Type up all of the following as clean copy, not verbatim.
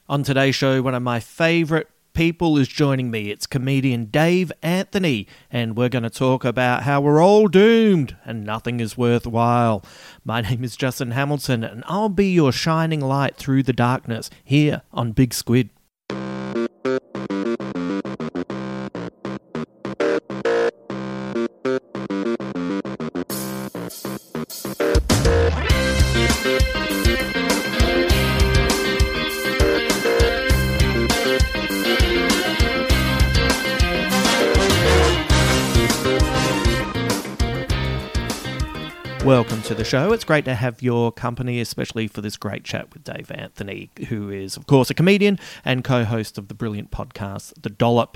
On today's show, one of my favourite people is joining me. It's comedian Dave Anthony, and we're going to talk about how we're all doomed and nothing is worthwhile. My name is Justin Hamilton, and I'll be your shining light through the darkness here on Big Squid. Welcome to the show. It's great to have your company, especially for this great chat with Dave Anthony, who is, of course, a comedian and co-host of the brilliant podcast, The Dollop.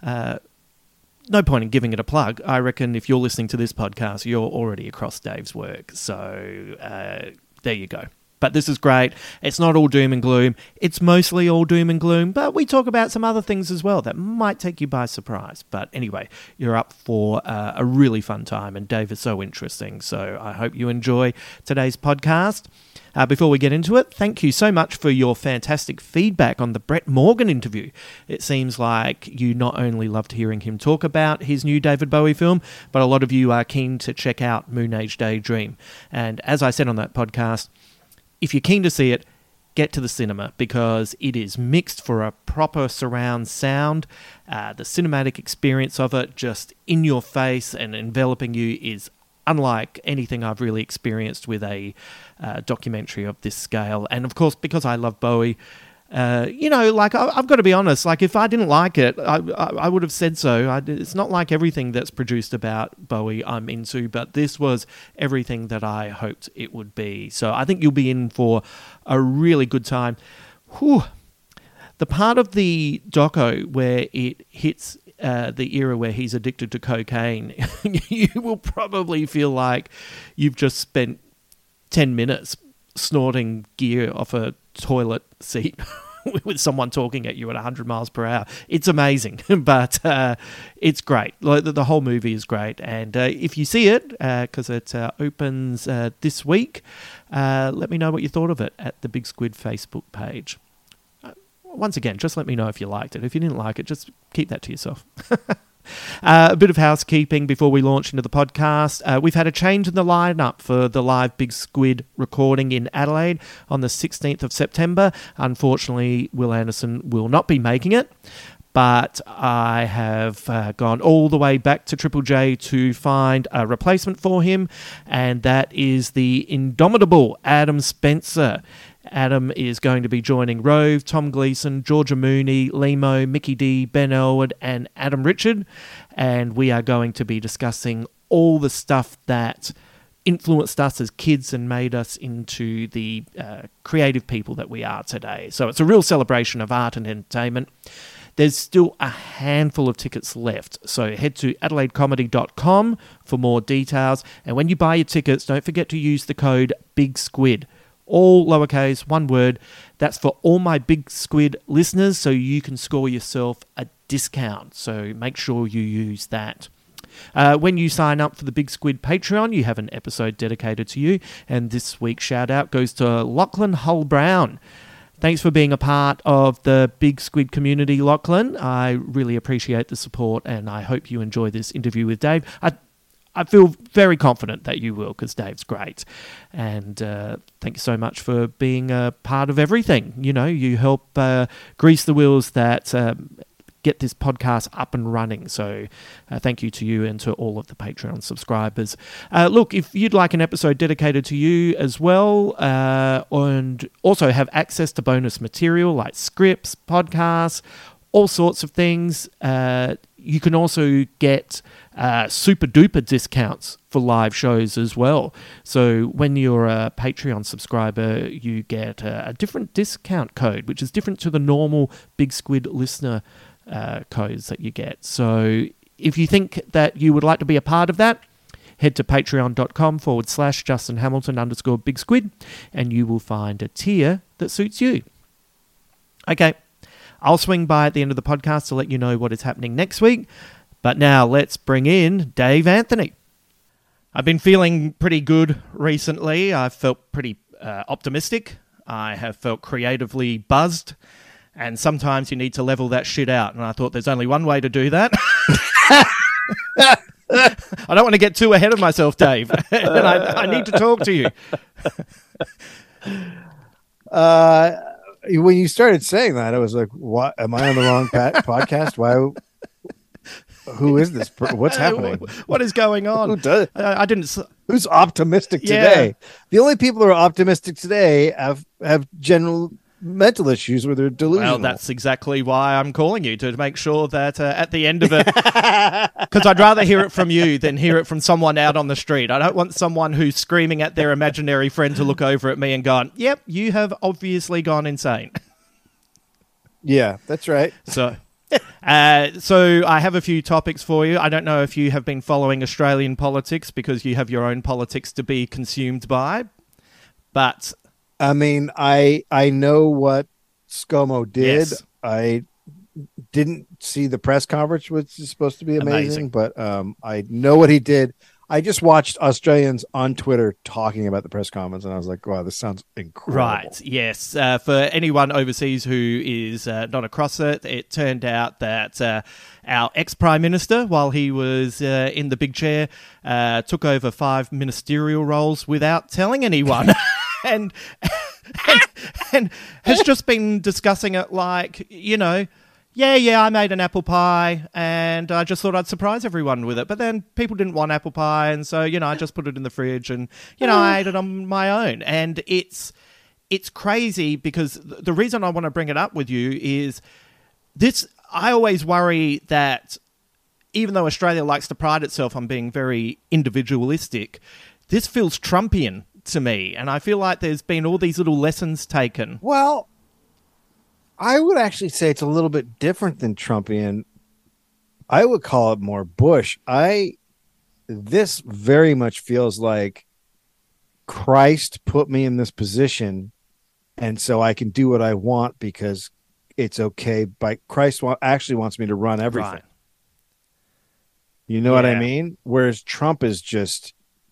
No point in giving it a plug. I reckon if you're listening to this podcast, you're already across Dave's work. So there you go. But this is great. It's not all doom and gloom. It's mostly all doom and gloom, but we talk about some other things as well that might take you by surprise. But anyway, you're up for a really fun time, and Dave is so interesting. So I hope you enjoy today's podcast. Before we get into it, thank you so much for your fantastic feedback on the Brett Morgen interview. It seems like you not only loved hearing him talk about his new David Bowie film, but a lot of you are keen to check out Moon Age Daydream. And as I said on that podcast, if you're keen to see it, get to the cinema because it is mixed for a proper surround sound. The cinematic experience of it, just in your face and enveloping you, is unlike anything I've really experienced with a documentary of this scale. And of course, because I love Bowie, I've got to be honest, like if I didn't like it, I would have said so. It's not like everything that's produced about Bowie I'm into, but this was everything that I hoped it would be. So I think you'll be in for a really good time. Whew. The part of the doco where it hits the era where he's addicted to cocaine, you will probably feel like you've just spent 10 minutes snorting gear off a toilet seat with someone talking at you at 100 miles per hour. It's amazing, but it's great. The whole movie is great. And if you see it, because it opens this week, let me know what you thought of it at the Big Squid Facebook page. Once again, just let me know if you liked it. If you didn't like it, just keep that to yourself. A bit of housekeeping before we launch into the podcast. We've had a change in the lineup for the live Big Squid recording in Adelaide on the 16th of September. Unfortunately, Will Anderson will not be making it, but I have gone all the way back to Triple J to find a replacement for him, and that is the indomitable Adam Spencer. Adam is going to be joining Rove, Tom Gleeson, Georgia Mooney, Limo, Mickey D, Ben Elwood, and Adam Richard. And we are going to be discussing all the stuff that influenced us as kids and made us into the creative people that we are today. So it's a real celebration of art and entertainment. There's still a handful of tickets left, so head to adelaidecomedy.com for more details. And when you buy your tickets, don't forget to use the code BIGSQUID. All lowercase, one word. That's for all my Big Squid listeners, so you can score yourself a discount. So make sure you use that. When you sign up for the Big Squid Patreon, you have an episode dedicated to you. And this week's shout out goes to Lachlan Hull Brown. Thanks for being a part of the Big Squid community, Lachlan. I really appreciate the support, and I hope you enjoy this interview with Dave. I feel very confident that you will, because Dave's great. And thank you so much for being a part of everything. You know, you help grease the wheels that get this podcast up and running. So thank you to you and to all of the Patreon subscribers. Look, if you'd like an episode dedicated to you as well, and also have access to bonus material like scripts, podcasts, all sorts of things, you can also get super duper discounts for live shows as well. So when you're a Patreon subscriber, you get a different discount code, which is different to the normal Big Squid listener codes that you get. So if you think that you would like to be a part of that, head to patreon.com/Justin Hamilton_Big Squid, and you will find a tier that suits you. Okay. I'll swing by at the end of the podcast to let you know what is happening next week. But now let's bring in Dave Anthony. I've been feeling pretty good recently. I've felt pretty optimistic. I have felt creatively buzzed. And sometimes you need to level that shit out. And I thought there's only one way to do that. I don't want to get too ahead of myself, Dave. And I need to talk to you. When you started saying that, I was like, "What? Am I on the wrong podcast? Why? Who is this? What's happening? What is going on? Who does? I didn't. Who's optimistic today? The only people who are optimistic today have general mental issues where they're delusional. Well, that's exactly why I'm calling you, to make sure that at the end of it, because I'd rather hear it from you than hear it from someone out on the street. I don't want someone who's screaming at their imaginary friend to look over at me and going, "Yep, you have obviously gone insane." Yeah, that's right. So I have a few topics for you. I don't know if you have been following Australian politics because you have your own politics to be consumed by, but I mean, I know what ScoMo did. Yes. I didn't see the press conference, which is supposed to be amazing. But I know what he did. I just watched Australians on Twitter talking about the press conference, and I was like, wow, this sounds incredible. Right, yes. For anyone overseas who is not across it, it turned out that our ex-Prime Minister, while he was in the big chair, took over 5 ministerial roles without telling anyone. and has just been discussing it like, I made an apple pie and I just thought I'd surprise everyone with it. But then people didn't want apple pie, and so, I just put it in the fridge and, I ate it on my own. And it's crazy because the reason I want to bring it up with you is this. I always worry that even though Australia likes to pride itself on being very individualistic, this feels Trumpian to me, and I feel like there's been all these little lessons taken. Well, I would actually say it's a little bit different than Trumpian. I would call it more Bush. This very much feels like Christ put me in this position, and so I can do what I want because it's okay. But Christ actually wants me to run everything. Right. You know what I mean? Whereas Trump is just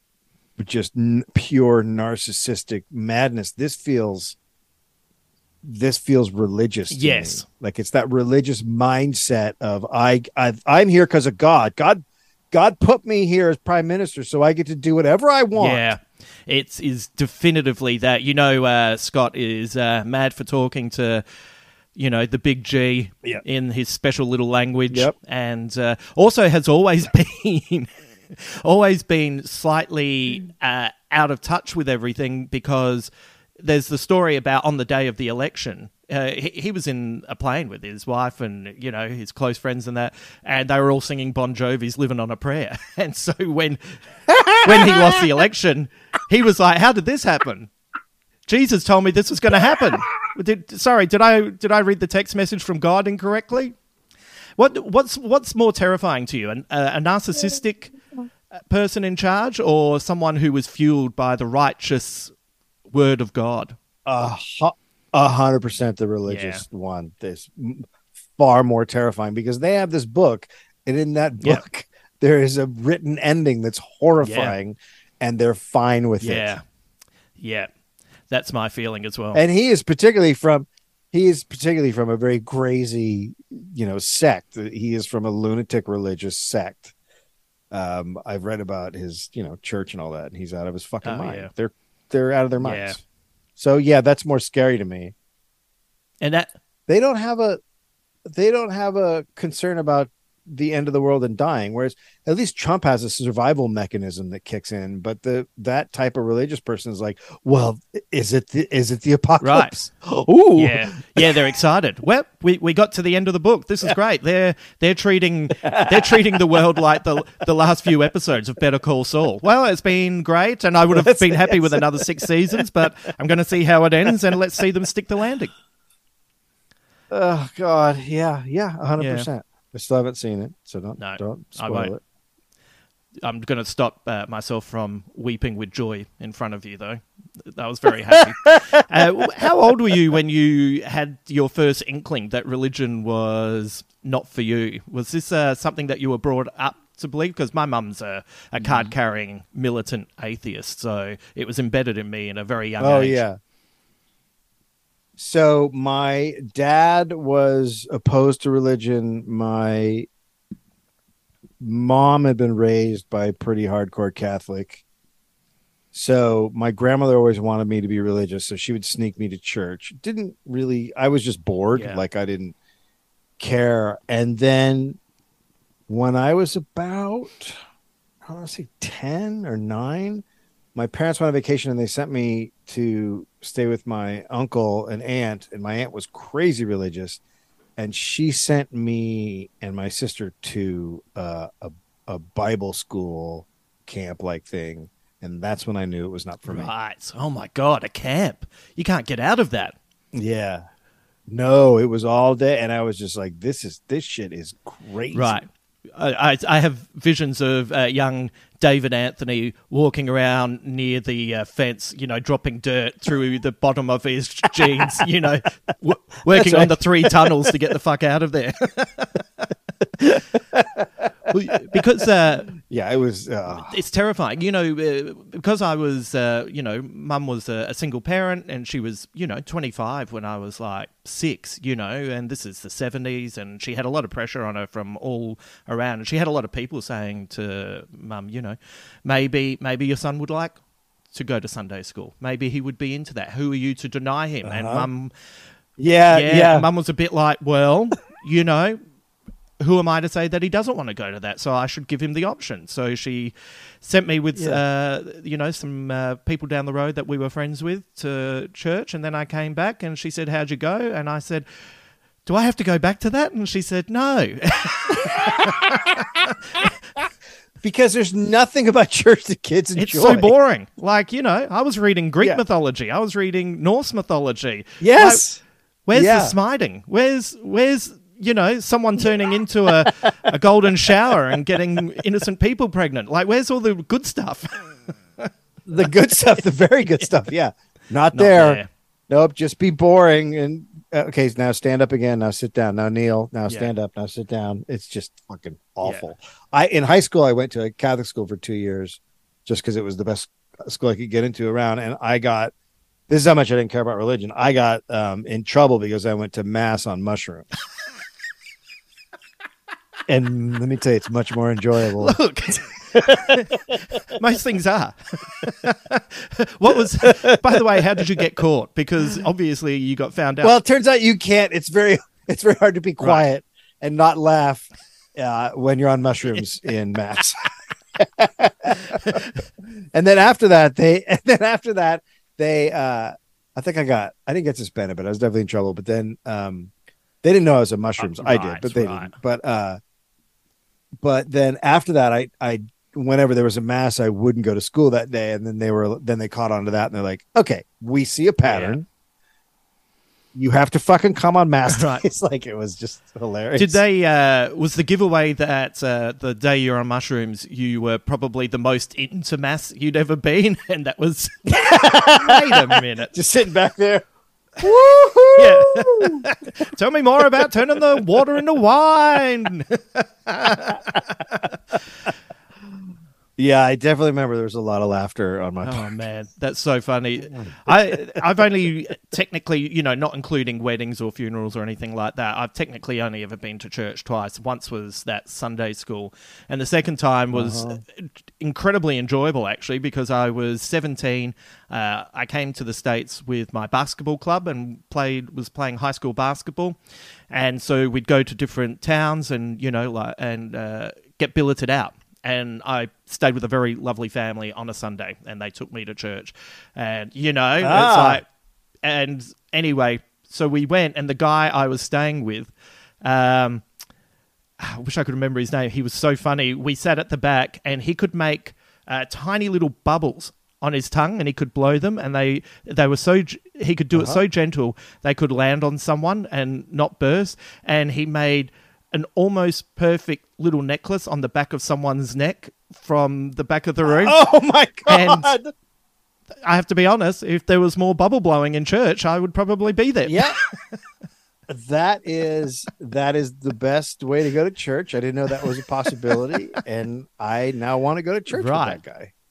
pure narcissistic madness. This feels religious to me. Like it's that religious mindset of I'm here because of God. God put me here as prime minister, so I get to do whatever I want. Yeah, it is definitively that. Scott is mad for talking to the big G in his special little language, and also has always been slightly out of touch with everything, because there's the story about on the day of the election, he was in a plane with his wife and, his close friends and that, and they were all singing Bon Jovi's Living on a Prayer. And so when he lost the election, he was like, how did this happen? Jesus told me this was going to happen. Did I read the text message from God incorrectly? What's more terrifying to you, a narcissistic person in charge, or someone who was fueled by the righteous word of God? 100% the religious one. This far more terrifying because they have this book, and in that book there is a written ending that's horrifying, and they're fine with it. Yeah, that's my feeling as well. And he is particularly from a very crazy, sect. He is from a lunatic religious sect. I've read about his, church and all that, and he's out of his fucking mind. Yeah. They're out of their minds. Yeah. So that's more scary to me. And that they don't have a concern about the end of the world and dying, whereas at least Trump has a survival mechanism that kicks in. But that type of religious person is like, well, is it the apocalypse? Right. Ooh. Yeah, they're excited. Well, we got to the end of the book. This is great. They're treating the world like the last few episodes of Better Call Saul. Well, it's been great, and I would have been happy with another 6 seasons, but I'm going to see how it ends, and let's see them stick the landing. Oh God, yeah, 100%. I still haven't seen it, so don't spoil it. I'm going to stop myself from weeping with joy in front of you, though. I was very happy. How old were you when you had your first inkling that religion was not for you? Was this something that you were brought up to believe? Because my mum's a card-carrying militant atheist, so it was embedded in me in a very young age. Oh, yeah. So my dad was opposed to religion. My mom had been raised by pretty hardcore Catholic. So my grandmother always wanted me to be religious, so she would sneak me to church. Didn't really, I was just bored, Yeah. like I didn't care. And then when I was about, I want to say 10 or 9, my parents went on vacation and they sent me to stay with my uncle and aunt. And my aunt was crazy religious. And she sent me and my sister to a Bible school camp like thing. And that's when I knew it was not for me. Right. Oh my God, a camp. You can't get out of that. Yeah. No, it was all day. And I was just like, this shit is crazy. Right. I have visions of young David Anthony walking around near the fence, dropping dirt through the bottom of his jeans, working on the 3 tunnels to get the fuck out of there. Because yeah, it was it's terrifying, because I was mum was a single parent and she was 25 when I was like 6, and this is the 70s, and she had a lot of pressure on her from all around, and she had a lot of people saying to mum, maybe your son would like to go to Sunday school, maybe he would be into that, who are you to deny him? And mum mum was a bit like, well, who am I to say that he doesn't want to go to that? So I should give him the option. So she sent me with, some people down the road that we were friends with to church. And then I came back and she said, how'd you go? And I said, do I have to go back to that? And she said, no. because there's nothing about church that kids enjoy. It's so boring. Like, I was reading Greek mythology. I was reading Norse mythology. Yes. Like, where's the smiting? Where's someone turning into a golden shower and getting innocent people pregnant? Like, where's all the good stuff? The good stuff, the very good stuff. Yeah. Not there. Nope. Just be boring. And okay, now stand up again. Now sit down. Now kneel. Now stand up. Now sit down. It's just fucking awful. Yeah. In high school, I went to a Catholic school for 2 years just because it was the best school I could get into around. And this is how much I didn't care about religion. I got in trouble because I went to mass on mushrooms. And let me tell you, it's much more enjoyable. Look, most things are. What was, by the way, how did you get caught? Because obviously you got found out. Well, it turns out you can't. It's very hard to be quiet and not laugh when you're on mushrooms in mass. And then after that, I think I didn't get suspended, but I was definitely in trouble. But then they didn't know I was on mushrooms. I did, but they didn't. But then after that, I whenever there was a mass, I wouldn't go to school that day. And then they caught on to that, and they're like, okay, we see a pattern. Yeah. You have to fucking come on mass. Right. It's like, it was just hilarious. Did they, was the giveaway that the day you're on mushrooms, you were probably the most into mass you'd ever been? And that was, wait a minute. Just sitting back there. Woohoo! Yeah. Tell me more about turning the water into wine. Yeah, I definitely remember there was a lot of laughter on my part. Oh, man, that's so funny. I've only technically, not including weddings or funerals or anything like that, I've technically only ever been to church twice. Once was that Sunday school, and the second time was incredibly enjoyable, actually, because I was 17. I came to the States with my basketball club and was playing high school basketball, and so we'd go to different towns and, get billeted out. And I stayed with a very lovely family on a Sunday, and they took me to church. And, it's like, and anyway, so we went, and the guy I was staying with, I wish I could remember his name. He was so funny. We sat at the back, and he could make tiny little bubbles on his tongue, and he could blow them, and they were he could do it so gentle, they could land on someone and not burst. And he made an almost perfect little necklace on the back of someone's neck from the back of the room. Oh my God. And I have to be honest, if there was more bubble blowing in church, I would probably be there. Yeah. That is the best way to go to church. I didn't know that was a possibility, and I now want to go to church with that guy.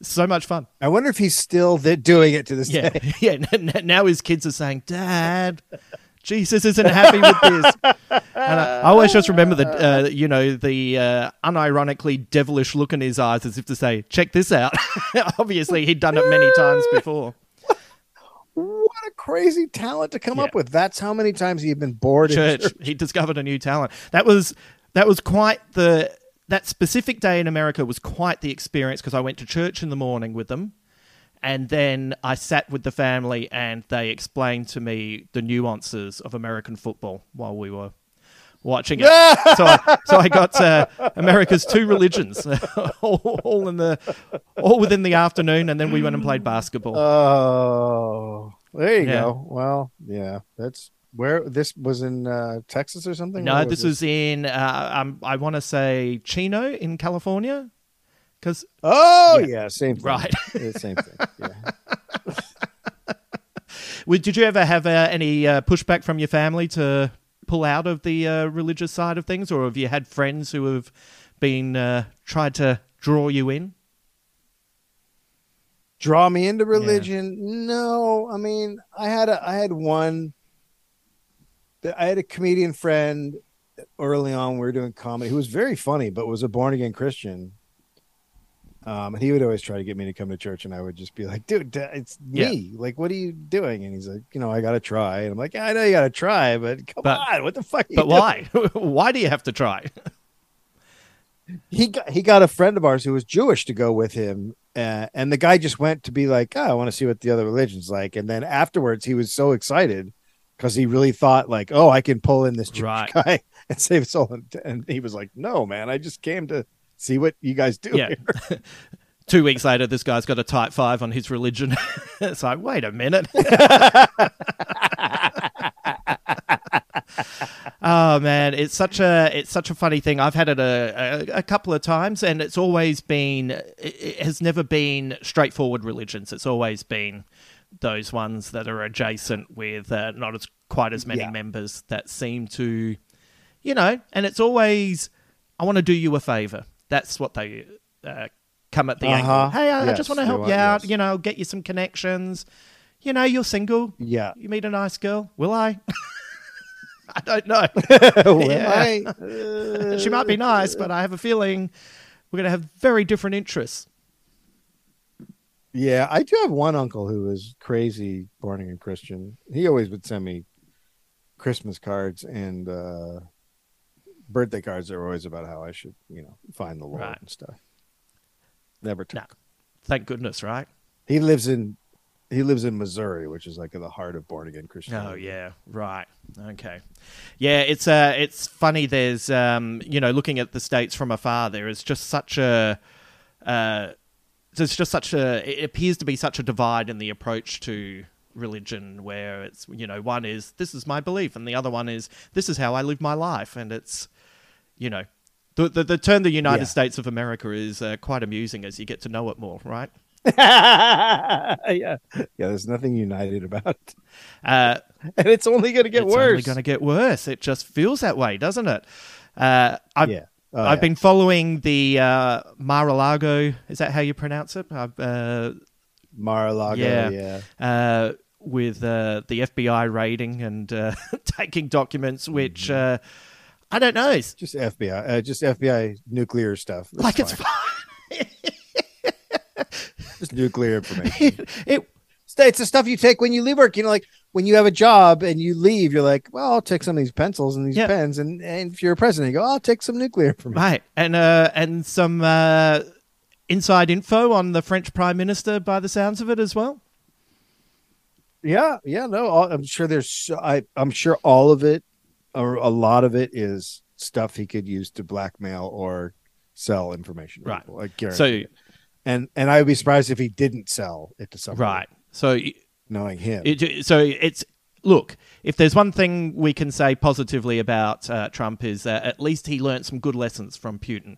So much fun. I wonder if he's still doing it to this Yeah, day. yeah. Now his kids are saying, "Dad, Jesus isn't happy with this." And I always just remember the unironically devilish look in his eyes, as if to say, "Check this out." Obviously, he'd done it many times before. What a crazy talent to come up with. That's how many times he'd been bored church. in church. He discovered a new talent. That was quite that specific day in America was quite the experience, because I went to church in the morning with them, and then I sat with the family and they explained to me the nuances of American football while we were watching it. so I got America's two religions all within the afternoon, and then we went and played basketball. Oh, there you go. Well, yeah, that's where this was in Texas or something. No, this was in I want to say Chino in California. Because same thing. Right. Same thing. Yeah. Did you ever have any pushback from your family to pull out of the religious side of things, or have you had friends who have been tried to draw you in? Draw me into religion? Yeah. No, I mean, I had a comedian friend early on. We were doing comedy who was very funny, but was a born again Christian. And he would always try to get me to come to church, and I would just be like, "Dude, it's me. Yeah. Like, what are you doing?" And he's like, "I got to try." And I'm like, "I know you got to try, but come on, what the fuck?" But why? Why do you have to try? He got a friend of ours who was Jewish to go with him, and the guy just went to be like, "Oh, I want to see what the other religion's like." And then afterwards, he was so excited because he really thought like, "Oh, I can pull in this Jewish guy and save his soul." And he was like, "No, man, I just came to see what you guys do here." 2 weeks later, this guy's got a type 5 on his religion. It's like, wait a minute. Oh man, it's such a funny thing. I've had it a couple of times, and it's always been. It has never been straightforward religions. It's always been those ones that are adjacent with not as quite as many members that seem to, And it's always, I want to do you a favor. That's what they come at the angle. Hey, I just want to help you out. Get you some connections. You're single. Yeah. You meet a nice girl. Will I? I don't know. She might be nice, but I have a feeling we're going to have very different interests. Yeah, I do have one uncle who is crazy born again Christian. He always would send me Christmas cards and birthday cards that were always about how I should, find the Lord and stuff. Never took. No. Thank goodness, right? He lives in Missouri, which is like in the heart of born again Christianity. Oh yeah, right. Okay. Yeah, it's funny. There's looking at the states from afar, there is just such a it appears to be such a divide in the approach to religion, where it's one is this is my belief, and the other one is this is how I live my life, and it's the term the United States of America is quite amusing as you get to know it more, right? Yeah. There's nothing united about it, and it's only going to get worse. It's only going to get worse. It just feels that way, doesn't it? I've been following the Mar-a-Lago. Is that how you pronounce it? Mar-a-Lago. With the FBI raiding and taking documents, which I don't know. Just FBI nuclear stuff. That's it's fine. Just nuclear information. It's the stuff you take when you leave work. Like when you have a job and you leave, you're like, well, I'll take some of these pencils and these pens. And if you're a president, you go, I'll take some nuclear information. Right. And some inside info on the French Prime Minister by the sounds of it as well. Yeah. No, I'm sure I'm sure all of it or a lot of it is stuff he could use to blackmail or sell information. Right. I guarantee it. And I would be surprised if he didn't sell it to somebody. Right. So knowing him. Look, if there's one thing we can say positively about Trump is that at least he learned some good lessons from Putin.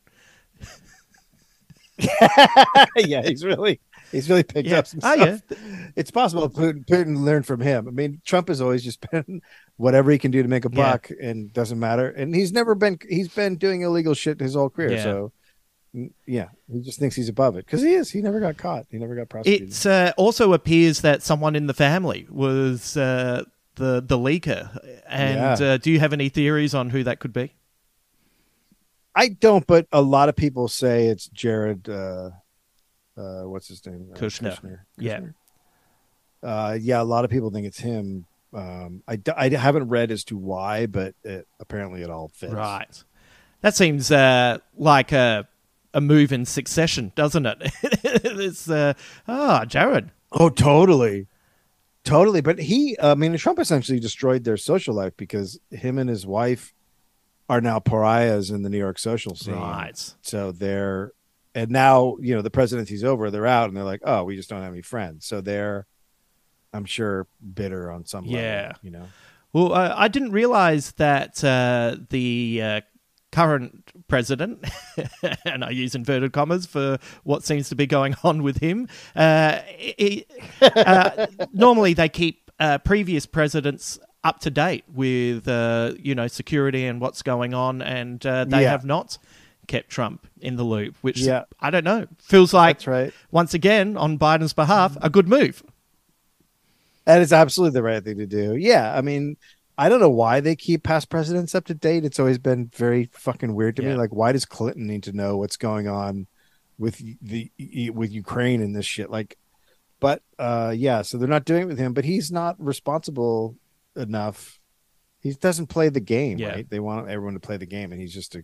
Yeah, he's really picked up some stuff. Yeah. It's possible Putin learned from him. I mean, Trump has always just been whatever he can do to make a buck and doesn't matter. And he's been doing illegal shit his whole career. So Yeah, he just thinks he's above it because he is. He never got caught. He never got prosecuted. It also appears that someone in the family was the leaker. And Yeah. do you have any theories on who that could be? I don't, but a lot of people say it's Jared. What's his name? Kushner. Yeah. Kushner. Yeah, a lot of people think it's him. I haven't read as to why, but apparently it all fits. Right. That seems like a move in Succession, doesn't it? It's Jared. Oh, totally, totally. But I mean, Trump essentially destroyed their social life because him and his wife are now pariahs in the New York social scene. Right. So and now the presidency's over, they're out, and they're like, oh, we just don't have any friends. So they're, I'm sure, bitter on some level. Well, I didn't realize that the current president, and I use inverted commas for what seems to be going on with him, normally they keep previous presidents up to date with security and what's going on, and they have not kept Trump in the loop, which I don't know, feels like, that's right, once again, on Biden's behalf, a good move. That is absolutely the right thing to do. Yeah, I mean, I don't know why they keep past presidents up to date. It's always been very fucking weird to me. Like, why does Clinton need to know what's going on with Ukraine and this shit? Like, but so they're not doing it with him, but he's not responsible enough. He doesn't play the game, right? They want everyone to play the game, and he's just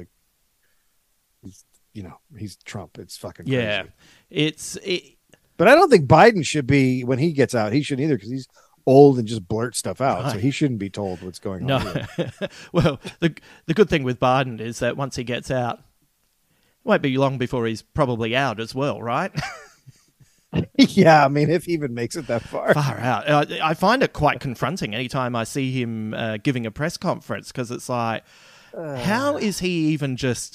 he's Trump. It's fucking crazy. But I don't think Biden should be, when he gets out, he shouldn't either, because he's old and just blurts stuff out. Right. So he shouldn't be told what's going on. No. Well, the good thing with Biden is that once he gets out, it won't be long before he's probably out as well, right? Yeah, I mean, if he even makes it that far. Far out. I find it quite confronting anytime I see him giving a press conference, because it's like, how is he even just,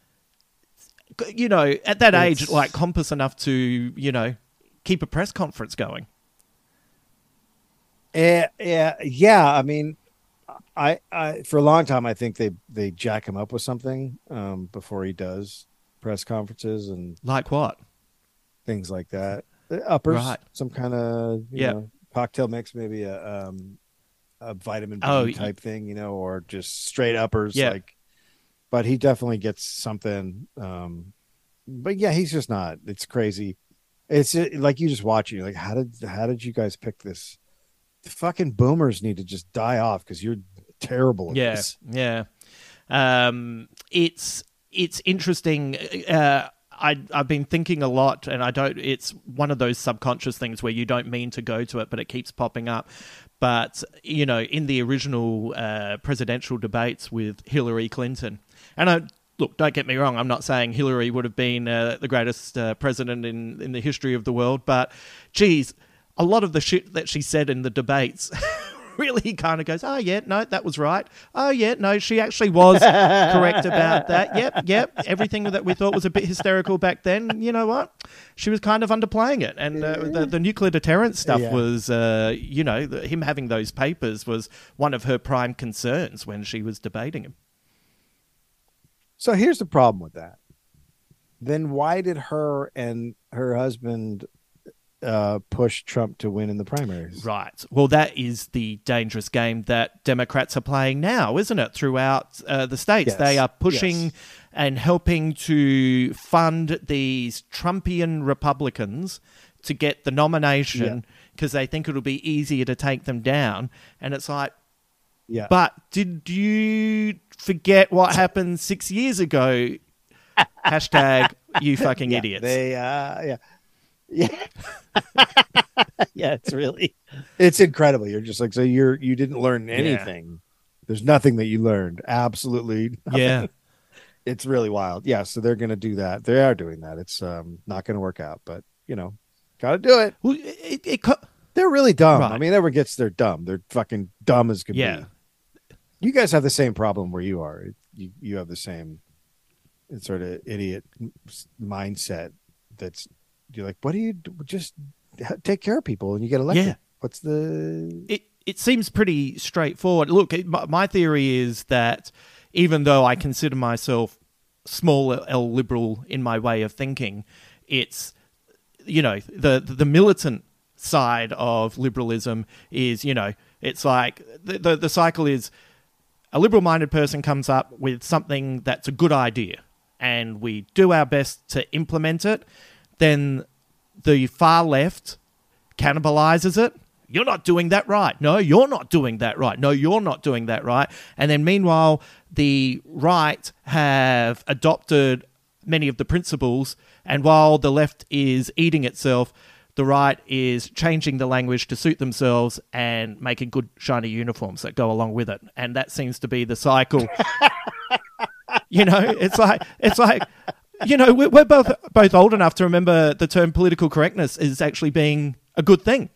at that age, like, compass enough to, keep a press conference going? Yeah. I mean, I for a long time, I think they jack him up with something before he does press conferences, and like what? Things like that. Uppers, right. Some kind of cocktail mix, maybe a vitamin B type thing, or just straight uppers. Yeah. Like, but he definitely gets something. But yeah, he's just not. It's crazy. It's like, you just watch it. You're like, how did you guys pick this? The fucking boomers need to just die off, because you're terrible at this. Yeah. It's interesting. I've been thinking a lot, and it's one of those subconscious things where you don't mean to go to it, but it keeps popping up. But, in the original presidential debates with Hillary Clinton, and look, don't get me wrong, I'm not saying Hillary would have been the greatest president in the history of the world, but, geez, a lot of the shit that she said in the debates really kind of goes, oh, yeah, no, that was right. Oh, yeah, no, she actually was correct about that. Yep. Everything that we thought was a bit hysterical back then, you know what? She was kind of underplaying it. And the nuclear deterrence stuff was, him having those papers was one of her prime concerns when she was debating him. So here's the problem with that. Then why did her and her husband push Trump to win in the primaries? Right. Well, that is the dangerous game that Democrats are playing now, isn't it? Throughout the states, they are pushing and helping to fund these Trumpian Republicans to get the nomination, because they think it'll be easier to take them down. And it's like, but did you forget what happened 6 years ago? Hashtag you fucking idiots. Yeah, it's incredible. You're just like, so you didn't learn anything. Yeah. There's nothing that you learned. Absolutely nothing. Yeah. It's really wild. Yeah, so they're going to do that. They are doing that. It's not going to work out, but got to do it. Well, they're really dumb. Right. I mean, everyone gets they're dumb. They're fucking dumb as can be. You guys have the same problem where you are. You have the same sort of idiot mindset. That's, you're like, what do you do? Just take care of people and you get elected. Yeah. What's the... It seems pretty straightforward. Look, my theory is that even though I consider myself small L liberal in my way of thinking. It's, the militant side of liberalism is, it's like the cycle is a liberal-minded person comes up with something that's a good idea and we do our best to implement it. Then the far left cannibalizes it. You're not doing that right. No, you're not doing that right. No, you're not doing that right. And then meanwhile, the right have adopted many of the principles, and while the left is eating itself, the right is changing the language to suit themselves and making good, shiny uniforms that go along with it. And that seems to be the cycle. It's like, we're both old enough to remember the term political correctness is actually being a good thing.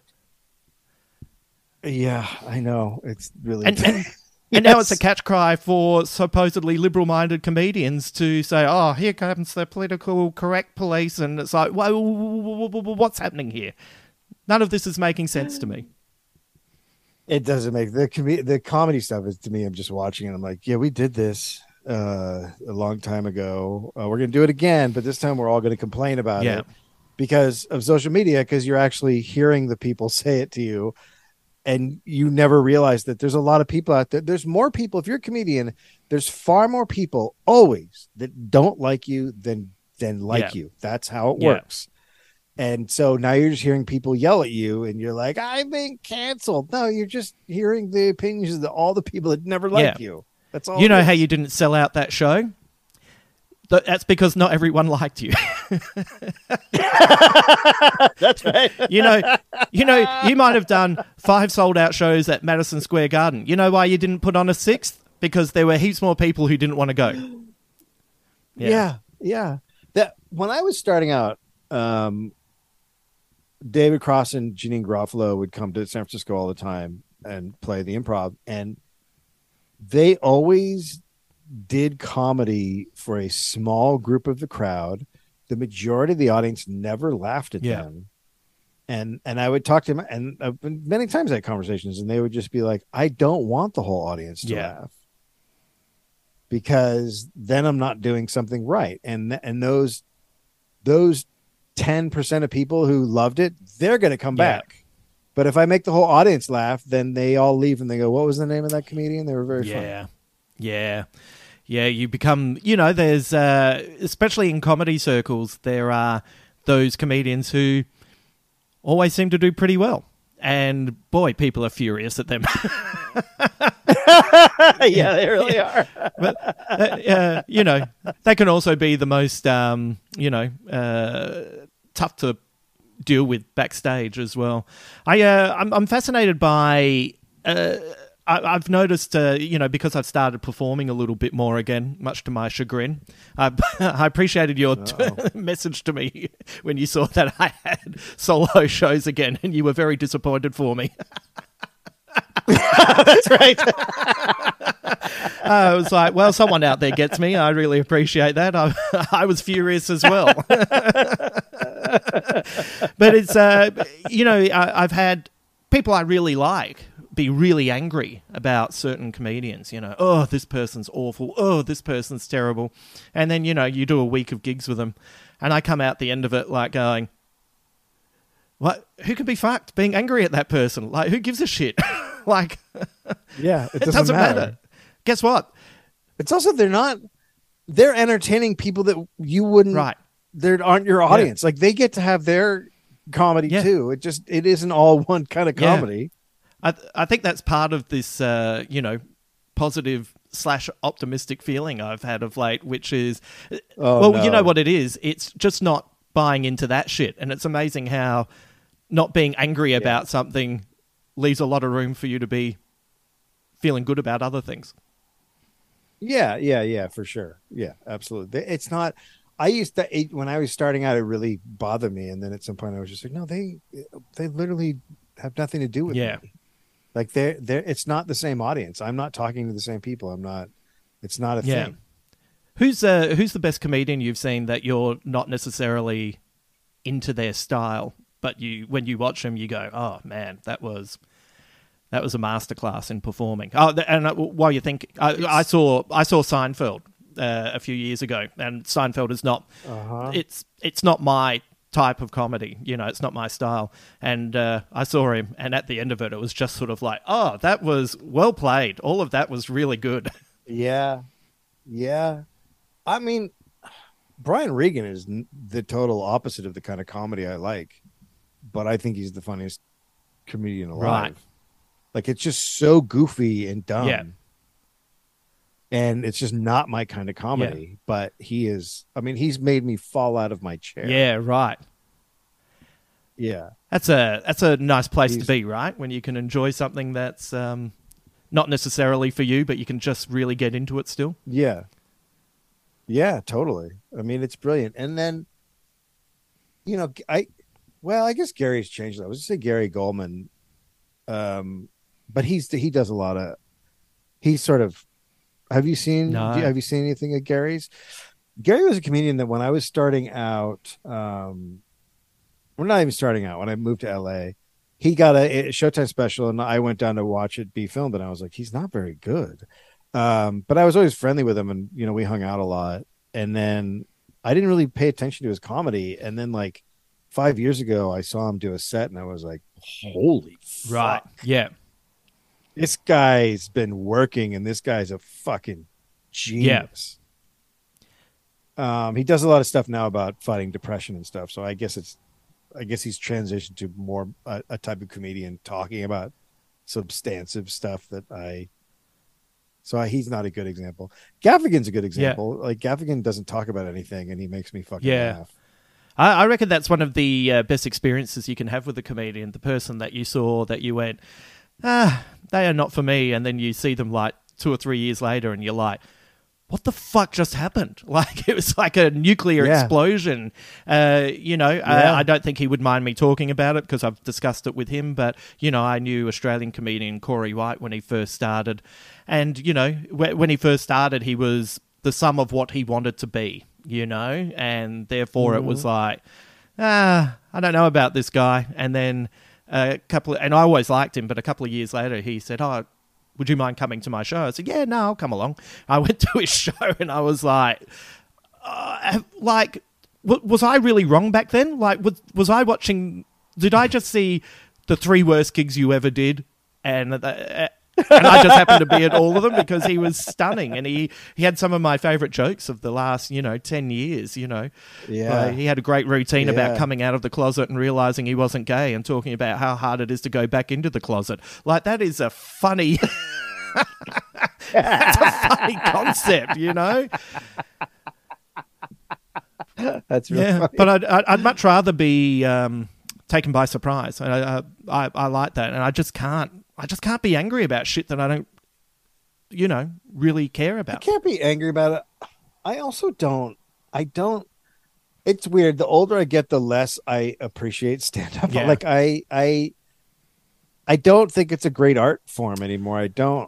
Yeah, I know. It's really... And now it's a catch cry for supposedly liberal-minded comedians to say, oh, here comes the political correct police. And it's like, whoa, what's happening here? None of this is making sense to me. It doesn't make... The comedy stuff is, to me, I'm just watching and I'm like, yeah, we did this a long time ago. We're going to do it again, but this time we're all going to complain about it because of social media, because you're actually hearing the people say it to you. And you never realize that there's a lot of people out there. There's more people. If you're a comedian, there's far more people always that don't like you than like you. That's how it works. And so now you're just hearing people yell at you and you're like, I'm being canceled. No, you're just hearing the opinions of all the people that never like you. That's all. You know how you didn't sell out that show? That's because not everyone liked you. That's right. You might have done 5 sold out shows at Madison Square Garden. You know why you didn't put on a 6th? Because there were heaps more people who didn't want to go. Yeah. That when I was starting out, David Cross and Janeane Garofalo would come to San Francisco all the time and play the Improv, and they always did comedy for a small group of the crowd. The majority of the audience never laughed at them. And I would talk to them, and many times I had conversations, and they would just be like, I don't want the whole audience to laugh, because then I'm not doing something right. And those 10% of people who loved it, they're going to come back. But if I make the whole audience laugh, then they all leave and they go, what was the name of that comedian? They were very funny. Yeah, you become, there's, especially in comedy circles, there are those comedians who always seem to do pretty well. And boy, people are furious at them. Yeah, they really are. But, they can also be the most, tough to deal with backstage as well. I'm fascinated by... I've noticed, because I've started performing a little bit more again, much to my chagrin. I appreciated your message to me when you saw that I had solo shows again, and you were very disappointed for me. That's right. I was like, well, someone out there gets me. I really appreciate that. I was furious as well. But it's, I've had people I really like be really angry about certain comedians, oh, this person's awful, oh, this person's terrible. And then, you do a week of gigs with them, and I come out the end of it like going, what? Who can be fucked being angry at that person? Like, who gives a shit? Like, it doesn't matter. Guess what? It's also, they're entertaining people that you wouldn't, they aren't your audience. Like, they get to have their comedy too. It isn't all one kind of comedy. I think that's part of this, positive / optimistic feeling I've had of late, which is, you know what it is? It's just not buying into that shit. And it's amazing how not being angry about something leaves a lot of room for you to be feeling good about other things. Yeah, for sure. Yeah, absolutely. It's not... when I was starting out, it really bothered me. And then at some point I was just like, no, they literally have nothing to do with me. Like it's not the same audience. I'm not talking to the same people. It's not a thing. Who's the best comedian you've seen that you're not necessarily into their style, but when you watch them, you go, oh man, that was a masterclass in performing. Oh, and while you think, I saw Seinfeld a few years ago, and Seinfeld is not. Uh-huh. It's not my type of comedy, it's not my style. And I saw him, and at the end of it, it was just sort of like, oh, that was well played. All of that was really good. Yeah. I mean, Brian Regan is the total opposite of the kind of comedy I like, but I think he's the funniest comedian alive. Right. Like, it's just so goofy and dumb. Yeah. And it's just not my kind of comedy, but he is. I mean, he's made me fall out of my chair. Yeah, right. Yeah. That's a nice place to be, right? When you can enjoy something that's not necessarily for you, but you can just really get into it still. Yeah. Yeah, totally. I mean, it's brilliant. And then, I guess Gary's changed. I was just say Gary Goldman, but he does a lot of. He's sort of. Have you seen? No. Have you seen anything of Gary's? Gary was a comedian that when I was starting out, we're not even starting out. When I moved to LA, he got a Showtime special, and I went down to watch it be filmed, and I was like, he's not very good. But I was always friendly with him, and we hung out a lot. And then I didn't really pay attention to his comedy. And then, like 5 years ago, I saw him do a set, and I was like, "Holy right, fuck. Yeah, This guy's been working, and this guy's a fucking genius." Yeah. He does a lot of stuff now about fighting depression and stuff. So I guess he's transitioned to more a type of comedian talking about substantive stuff he's not a good example. Gaffigan's a good example. Like, Gaffigan doesn't talk about anything, and he makes me fucking laugh. I reckon that's one of the best experiences you can have with a comedian. The person that you saw that you went, they are not for me, and then you see them like 2 or 3 years later, and you're like, what the fuck just happened? Like, it was like a nuclear explosion. I don't think he would mind me talking about it because I've discussed it with him. But, I knew Australian comedian Corey White when he first started. And, when he first started, he was the sum of what he wanted to be, and therefore it was like, I don't know about this guy. And then and I always liked him, but a couple of years later he said, oh, would you mind coming to my show? I said, yeah, no, I'll come along. I went to his show and I was like, was I really wrong back then? Like, was I watching, did I just see the 3 worst gigs you ever did? And I just happened to be at all of them because he was stunning. And he had some of my favorite jokes of the last, 10 years, Yeah. He had a great routine about coming out of the closet and realizing he wasn't gay and talking about how hard it is to go back into the closet. Like, that is a funny, that's a funny concept, That's really funny. But I'd much rather be taken by surprise. I like that. And I just can't be angry about shit that I don't, really care about. I can't be angry about it. I also don't. It's weird. The older I get, the less I appreciate stand-up. Yeah. Like, I don't think it's a great art form anymore. I don't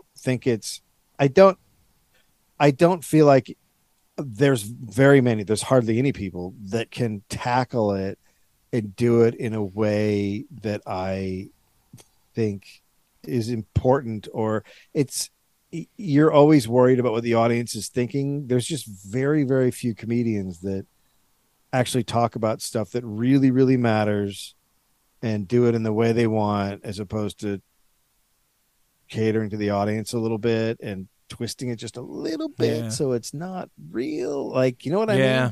feel like there's hardly any people that can tackle it and do it in a way that I think is important, or you're always worried about what the audience is thinking. There's just very, very few comedians that actually talk about stuff that really, really matters and do it in the way they want, as opposed to catering to the audience a little bit and twisting it just a little bit so it's not real. Like, you know what I mean?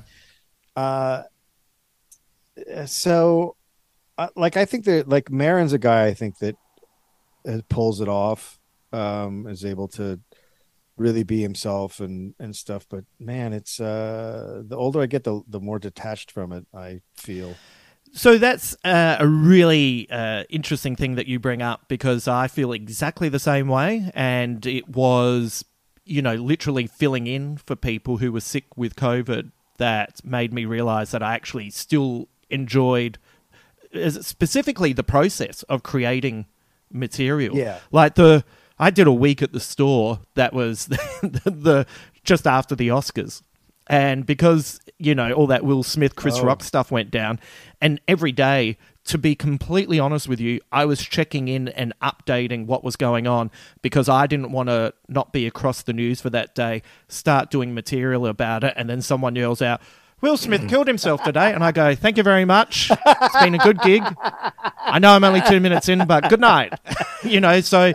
I think that, like, Maron's a guy I think that pulls it off, is able to really be himself and stuff. But man, it's the older I get, the more detached from it I feel. So that's a really interesting thing that you bring up, because I feel exactly the same way. And it was, literally filling in for people who were sick with COVID that made me realize that I actually still enjoyed specifically the process of creating material. Yeah. Like I did a week at the store that was the just after the Oscars. And because, all that Will Smith, Chris Rock stuff went down, and every day to be completely honest with you, I was checking in and updating what was going on because I didn't want to not be across the news for that day, start doing material about it, and then someone yells out, Will Smith killed himself today. And I go, thank you very much. It's been a good gig. I know I'm only 2 minutes in, but good night. So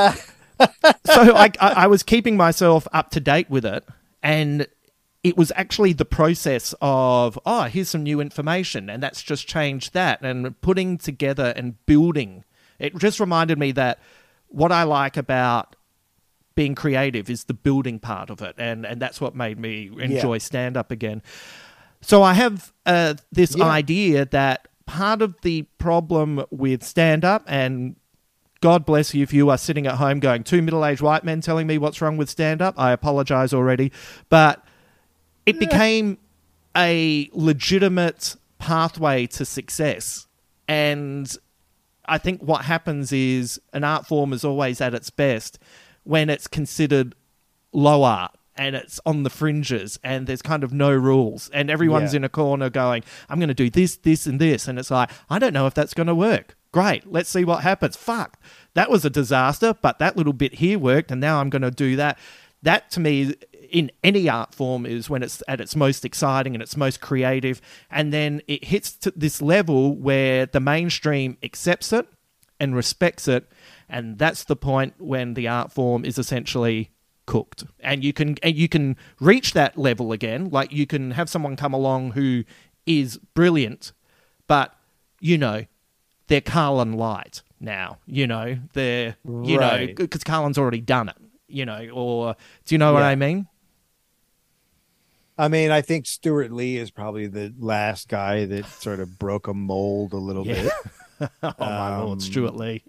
I was keeping myself up to date with it. And it was actually the process of, here's some new information. And that's just changed that. And putting together and building. It just reminded me that what I like about being creative is the building part of it. And that's what made me enjoy stand-up again. So I have this idea that part of the problem with stand-up, and God bless you if you are sitting at home going, 2 middle-aged white men telling me what's wrong with stand-up. I apologize already. But it became a legitimate pathway to success. And I think what happens is an art form is always at its best when it's considered low art. And it's on the fringes, and there's kind of no rules, and everyone's in a corner going, I'm going to do this, this, and this. And it's like, I don't know if that's going to work. Great, let's see what happens. Fuck, that was a disaster, but that little bit here worked, and now I'm going to do that. That, to me, in any art form, is when it's at its most exciting and its most creative, and then it hits to this level where the mainstream accepts it and respects it, and that's the point when the art form is essentially cooked. And you can reach that level again. Like, you can have someone come along who is brilliant, but they're Carlin Light now. They're because Carlin's already done it. Or do you know what I mean? I mean, I think Stuart Lee is probably the last guy that sort of broke a mold a little bit. Oh my Lord, Stuart Lee.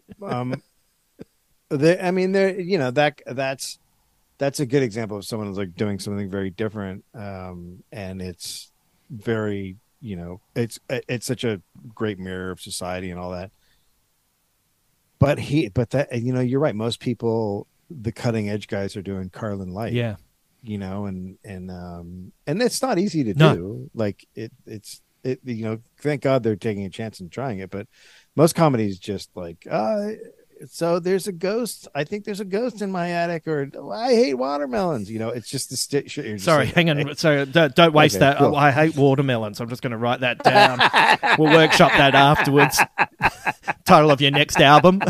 That's a good example of someone who's like doing something very different, and it's very, it's such a great mirror of society and all that. But you're right. Most people, the cutting edge guys, are doing Carlin Light. Yeah, and it's not easy to do. Like it's thank God they're taking a chance and trying it. But most comedies just like, so there's a ghost. I think there's a ghost in my attic, or I hate watermelons. It's just the Sorry, hang on. So don't waste that. Cool. I hate watermelons. I'm just going to write that down. We'll workshop that afterwards. Title of your next album.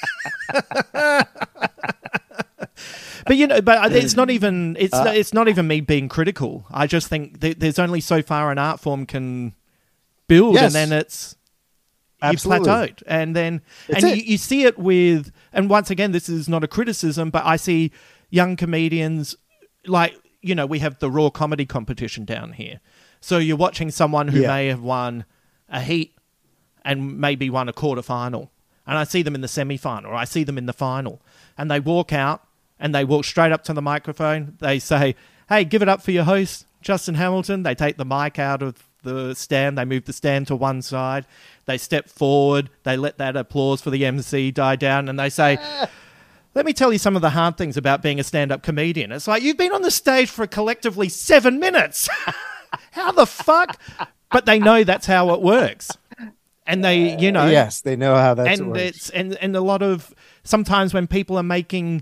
But it's not even it's not even me being critical. I just think there's only so far an art form can build, and then it's. Absolutely. You plateaued, and then you see it with, and once again, this is not a criticism, but I see young comedians like, we have the Raw Comedy Competition down here. So you're watching someone who may have won a heat and maybe won a quarterfinal, and I see them in the semi-final, or I see them in the final, and they walk out and they walk straight up to the microphone. They say, "Hey, give it up for your host, Justin Hamilton." They take the mic out of the stand, they move the stand to one side, they step forward, they let that applause for the MC die down, and they say, let me tell you some of the hard things about being a stand-up comedian. It's like, you've been on the stage for collectively 7 minutes. How the fuck? But they know that's how it works. And they, yes, they know how that works. It's, and a lot of, sometimes when people are making,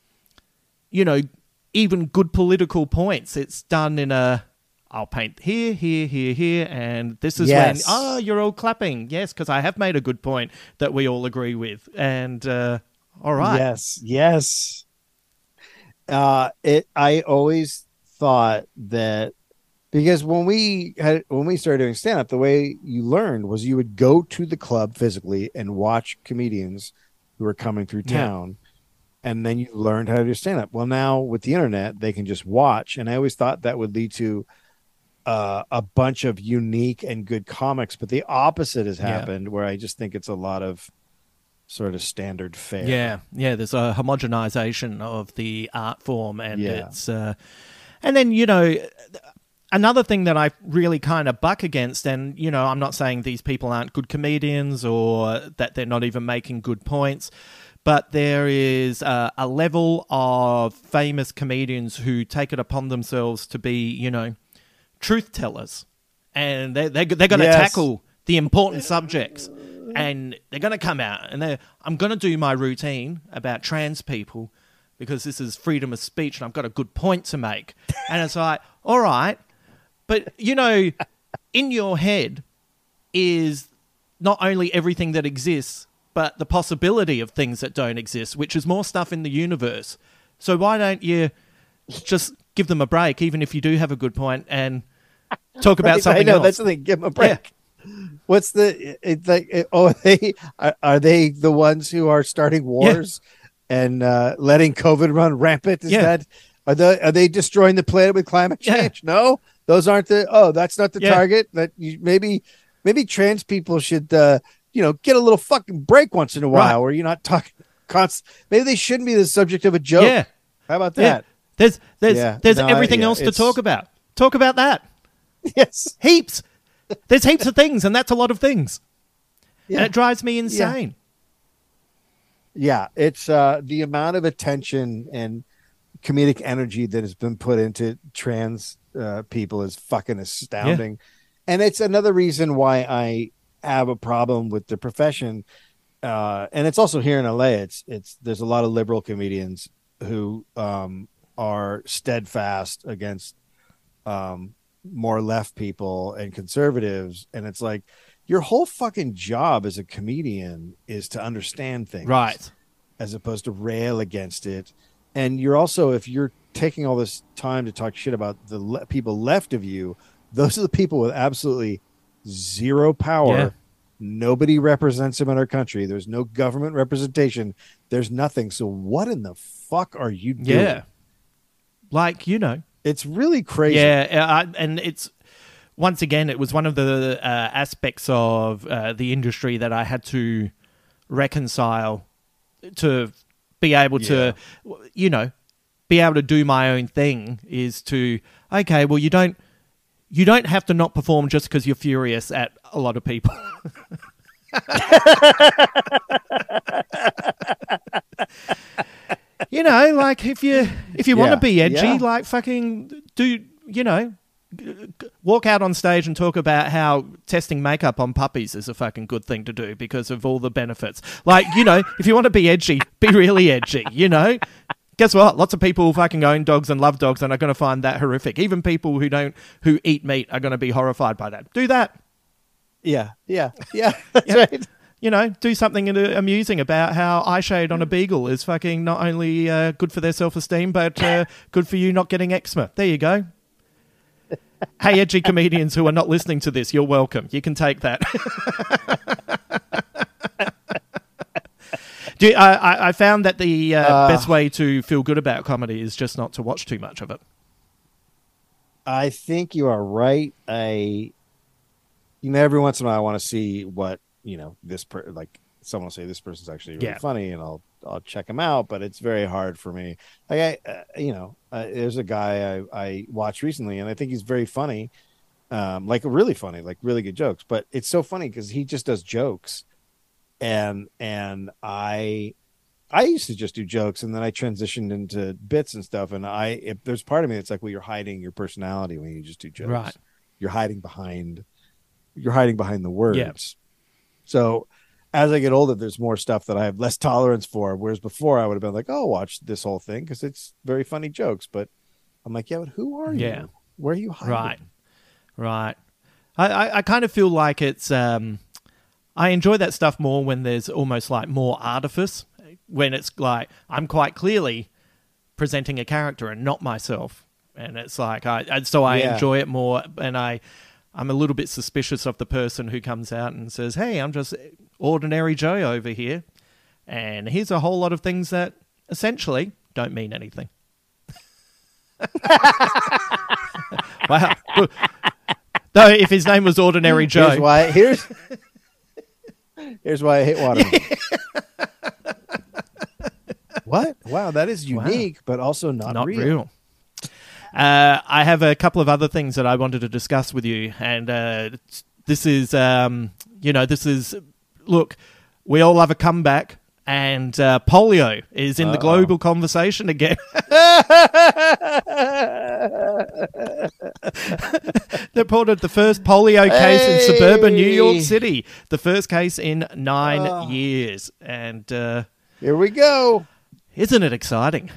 even good political points, it's done in a, I'll paint here, here, here, here, and this is when, you're all clapping. Yes, because I have made a good point that we all agree with. And, all right. Yes. I always thought that, because when we started doing stand-up, the way you learned was you would go to the club physically and watch comedians who were coming through town, and then you learned how to do stand-up. Well, now with the internet, they can just watch, and I always thought that would lead to a bunch of unique and good comics, but the opposite has happened, where I just think it's a lot of sort of standard fare. Yeah. There's a homogenization of the art form, and it's, and then another thing that I really kind of buck against, and I'm not saying these people aren't good comedians or that they're not even making good points, but there is a level of famous comedians who take it upon themselves to be, truth tellers, and they're going to tackle the important subjects, and they're going to come out and I'm going to do my routine about trans people because this is freedom of speech and I've got a good point to make. And it's like, all right, but, in your head is not only everything that exists, but the possibility of things that don't exist, which is more stuff in the universe. So why don't you just give them a break, even if you do have a good point, and talk about something else? That's the thing. Give them a break. Yeah. What's it's like? Are they the ones who are starting wars and letting COVID run rampant? Are they destroying the planet with climate change? Yeah. No, those aren't that's not the target. That maybe trans people should get a little fucking break once in a while, where you're not talking constant. Maybe they shouldn't be the subject of a joke. Yeah. How about that? There's everything else to talk about. Talk about that. Yes. Heaps. There's heaps of things, and that's a lot of things. Yeah. And it drives me insane. Yeah, it's the amount of attention and comedic energy that has been put into trans people is fucking astounding. Yeah. And it's another reason why I have a problem with the profession. And it's also here in LA. There's a lot of liberal comedians who are steadfast against more left people and conservatives, and it's like your whole fucking job as a comedian is to understand things, right, as opposed to rail against it. And you're also, if you're taking all this time to talk shit about the people left of you, those are the people with absolutely zero power. Yeah. Nobody represents them in our country. There's no government representation. There's nothing. So what in the fuck are you doing? Yeah, like it's really crazy. Yeah, and it's, once again, it was one of the aspects of the industry that I had to reconcile to be able to, be able to do my own thing, is to, okay, well, you don't have to not perform just because you're furious at a lot of people. Like if you want to be edgy, like fucking do, walk out on stage and talk about how testing makeup on puppies is a fucking good thing to do because of all the benefits. Like, if you want to be edgy, be really edgy, Guess what? Lots of people fucking own dogs and love dogs and are going to find that horrific. Even people who eat meat are going to be horrified by that. Do that. Yeah. That's right. Do something amusing about how eye shade on a beagle is fucking not only good for their self-esteem, but good for you not getting eczema. There you go. Hey, edgy comedians who are not listening to this, you're welcome. You can take that. I found that the best way to feel good about comedy is just not to watch too much of it. I think you are right. Every once in a while I want to see what, like someone will say this person's actually really funny, and I'll check him out, but it's very hard for me. Like there's a guy I watched recently, and I think he's very funny, like really funny, like really good jokes. But it's so funny because he just does jokes, and I used to just do jokes, and then I transitioned into bits and stuff. And if there's part of me that's like, well, you're hiding your personality when you just do jokes. Right. You're hiding behind the words. Yeah. So as I get older, there's more stuff that I have less tolerance for. Whereas before I would have been like, oh, watch this whole thing because it's very funny jokes. But I'm like, yeah, but who are you? Yeah. Where are you hiding? Right. I kind of feel like it's, I enjoy that stuff more when there's almost like more artifice, when it's like I'm quite clearly presenting a character and not myself. And it's like, I enjoy it more, and I'm a little bit suspicious of the person who comes out and says, hey, I'm just ordinary Joe over here, and here's a whole lot of things that essentially don't mean anything. Wow. Though if his name was Ordinary Joe. Here's why I hate watermelon. What? Wow, that is unique, but also not real. I have a couple of other things that I wanted to discuss with you, and this is, look, we all love a comeback, and polio is in the global conversation again. The reported the first polio case in suburban New York Hey! City, the first case in 9 years. And Here we go. isn't it exciting?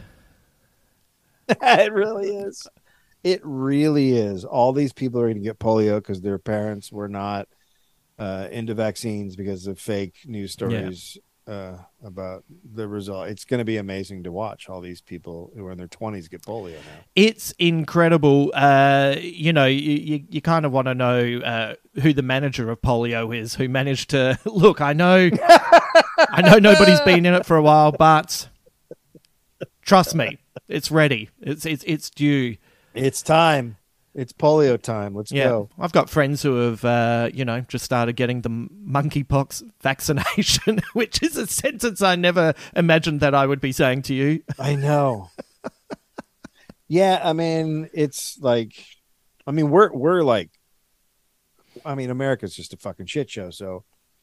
It really is. It really is. All these people are going to get polio because their parents were not into vaccines because of fake news stories about the result. It's going to be amazing to watch all these people who are in their 20s get polio now. It's incredible. You kind of want to know who the manager of polio is, who managed to look. I know nobody's been in it for a while, but trust me, it's ready. It's due. It's time. It's polio time. Let's go. I've got friends who have, just started getting the monkeypox vaccination, which is a sentence I never imagined that I would be saying to you. I know. Yeah, I mean, it's like, we're like, America's just a fucking shit show. So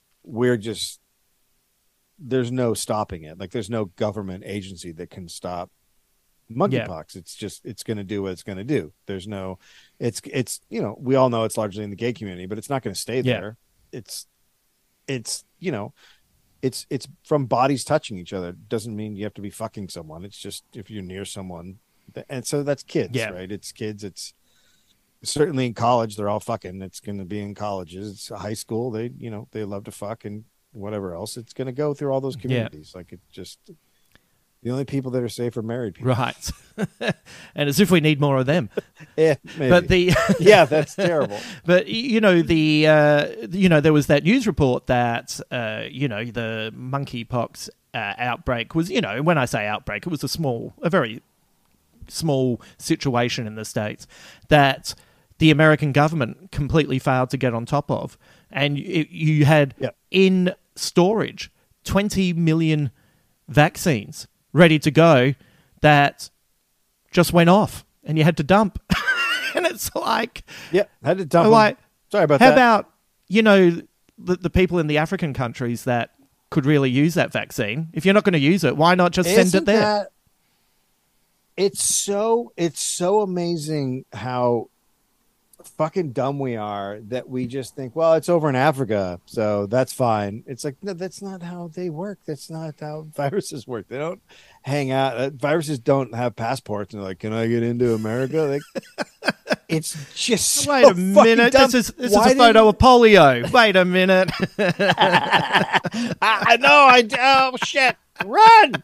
there's no stopping it. Like, there's no government agency that can stop monkeypox. It's going to do what it's going to do. There's no, it's we all know it's largely in the gay community, but it's not going to stay there. It's from bodies touching each other. It doesn't mean you have to be fucking someone. It's just if you're near someone, and so that's kids, right? It's kids. It's certainly in college. They're all fucking. It's going to be in colleges. It's high school. They love to fuck and whatever else. It's going to go through all those communities. Like, it just. The only people that are safe are married people. Right. And as if we need more of them. Yeah, maybe. But yeah, that's terrible. But, there was that news report that, the monkeypox outbreak was, when I say outbreak, it was a very small situation in the States that the American government completely failed to get on top of. And you had in storage 20 million vaccines ready to go that just went off and you had to dump. And it's like... Yeah, had to dump. Like, sorry about how that. How about, the people in the African countries that could really use that vaccine? If you're not going to use it, why not just send it there? It's so amazing how fucking dumb we are that we just think, well, it's over in Africa, so that's fine. It's like, no, that's not how they work. That's not how viruses work. They don't hang out. Viruses don't have passports and they're like, can I get into America? It's just wait a minute. Dumb. This is a photo of polio. Wait a minute. I know. Oh shit! Run.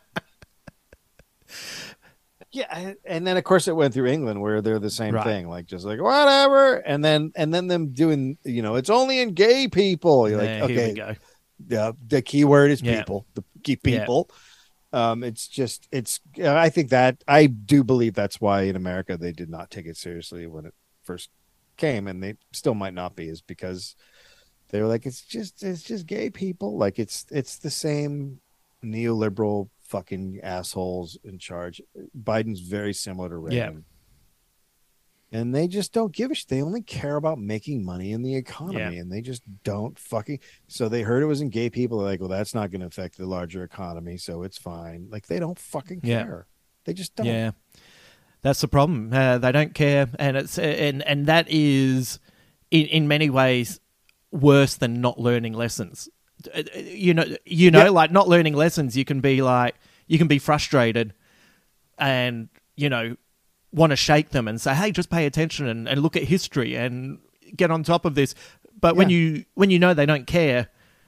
Yeah, and then of course it went through England where they're the same thing, like just like whatever, and then them doing, it's only in gay people. You're like, okay, here we go. Yeah, the key word is people. The key people. Yeah. I think that I do believe that's why in America they did not take it seriously when it first came, and they still might not be, is because they were like, it's just gay people. Like it's the same neoliberal fucking assholes in charge. Biden's very similar to Reagan. And they just don't give a shit. They only care about making money in the economy, and they just don't fucking. So they heard it was in gay people. They're like, well, that's not going to affect the larger economy, so it's fine. Like, they don't fucking care. They just don't. Yeah, that's the problem. They don't care, and it's and that is in many ways worse than not learning lessons. Like not learning lessons, you can be frustrated and, want to shake them and say, hey, just pay attention and look at history and get on top of this. But when you know they don't care,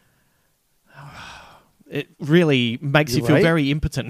it really makes you feel very impotent.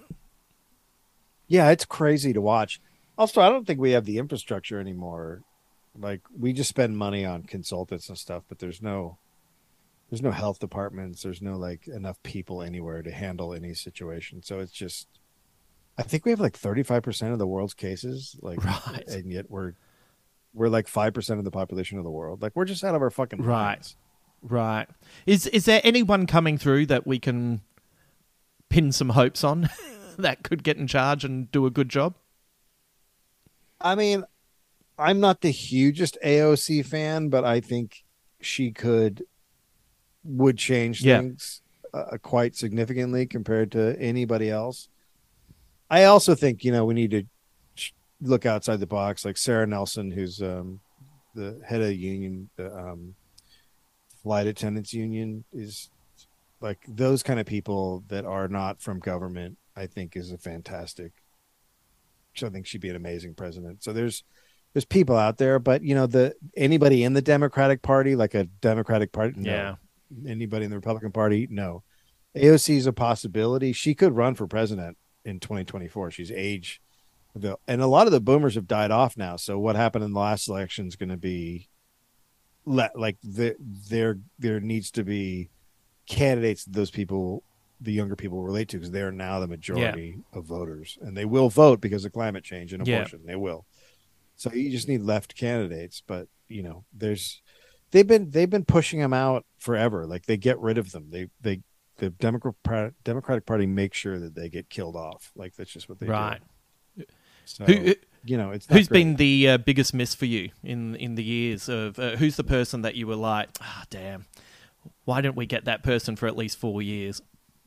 Yeah, it's crazy to watch. Also, I don't think we have the infrastructure anymore. Like, we just spend money on consultants and stuff, but there's no health departments. There's no enough people anywhere to handle any situation. So it's just, I think we have 35% of the world's cases, and yet we're 5% of the population of the world. Like, we're just out of our fucking minds. Right. Is there anyone coming through that we can pin some hopes on that could get in charge and do a good job? I mean, I'm not the hugest AOC fan, but I think she would change things quite significantly compared to anybody else. I also think, we need to look outside the box, like Sarah Nelson, who's the head of the union, the flight attendants union, is like those kind of people that are not from government. I think is a fantastic. I think she'd be an amazing president. So there's people out there, but the anybody in the Democratic Party, like a Democratic Party, no. Yeah. Anybody in the Republican Party, no. AOC is a possibility. She could run for president in 2024. She's age, and a lot of the boomers have died off now. So what happened in the last election is going to be like there needs to be candidates that those people, the younger people, relate to, because they're now the majority of voters, and they will vote because of climate change and abortion. They will. So you just need left candidates, but they've been pushing them out forever. Like they get rid of them. The Democratic Party makes sure that they get killed off. Like that's just what they do. So, it's who's been the biggest miss for you in the years of who's the person that you were like, damn, why didn't we get that person for at least 4 years?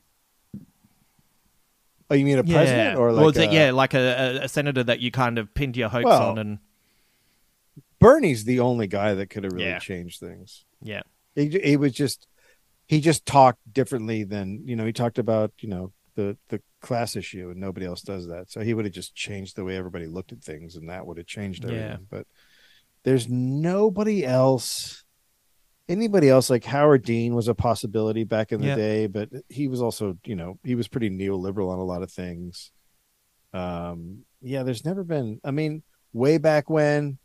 Oh, you mean a president or like like a senator that you kind of pinned your hopes on? And Bernie's the only guy that could have really changed things. Yeah, he just talked differently than he talked about the class issue, and nobody else does that. So he would have just changed the way everybody looked at things, and that would have changed everything. Yeah. But there's nobody else. Anybody else, like Howard Dean was a possibility back in the day, but he was also, he was pretty neoliberal on a lot of things. There's never been, way back when,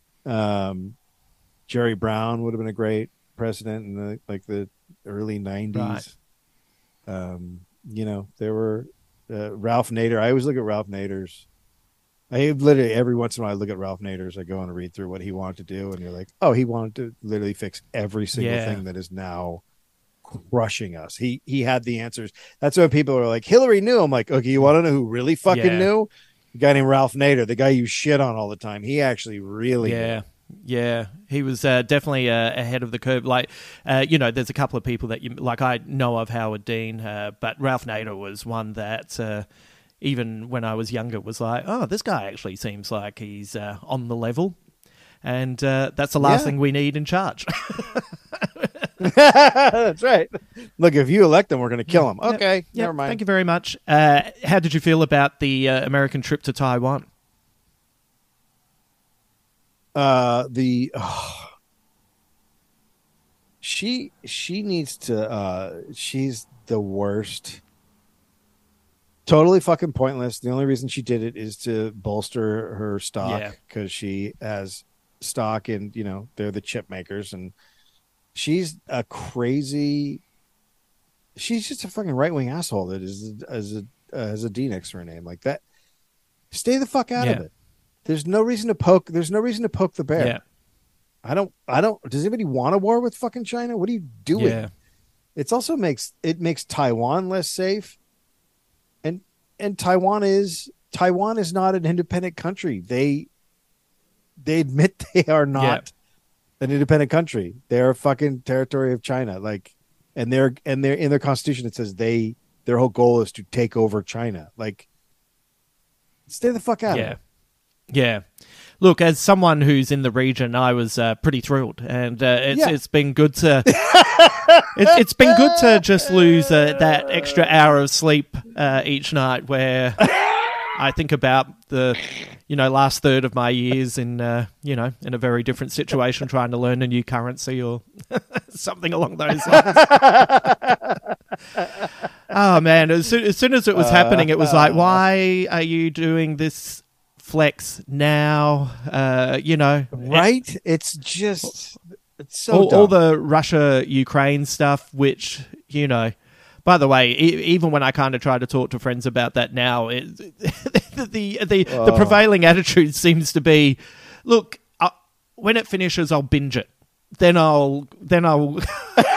Jerry Brown would have been a great president in the early 90s. Right. There were Ralph Nader. I always look at Ralph Nader's. I literally every once in a while I look at Ralph Nader's. I go and read through what he wanted to do, and you're like, oh, he wanted to literally fix every single thing that is now crushing us. He had the answers. That's when people are like, Hillary knew. I'm like, okay, you want to know who really fucking knew? A guy named Ralph Nader, the guy you shit on all the time. He actually really knew. Yeah, he was definitely ahead of the curve. Like, there's a couple of people that I know of Howard Dean, but Ralph Nader was one that even when I was younger was like, oh, this guy actually seems like he's on the level. And that's the last thing we need in charge. That's right. Look, if you elect him, we're going to kill him. Okay, never mind. Thank you very much. How did you feel about the American trip to Taiwan? She needs to she's the worst. Totally fucking pointless. The only reason she did it is to bolster her stock, because she has stock in, they're the chip makers, and she's a crazy, she's just a fucking right-wing asshole that has a D next to her name like that. Stay the fuck out of it. There's no reason to poke the bear. Yeah. I don't does anybody want a war with fucking China? What are you doing? Yeah. It's also makes Taiwan less safe. And Taiwan is not an independent country. They admit they are not an independent country. They're a fucking territory of China. Like, and they're in their constitution it says their whole goal is to take over China. Like, stay the fuck out of it. Yeah. Look, as someone who's in the region, I was pretty thrilled, and it's been good to it's been good to just lose that extra hour of sleep each night, where I think about the last third of my years in in a very different situation, trying to learn a new currency or something along those lines. Oh man! As soon as it was happening, it was like, why are you doing this flex now? Right? It's just so all the Russia-Ukraine stuff, which by the way, even when I kind of try to talk to friends about that now, the prevailing attitude seems to be, look, when it finishes, I'll binge it. Then I'll. But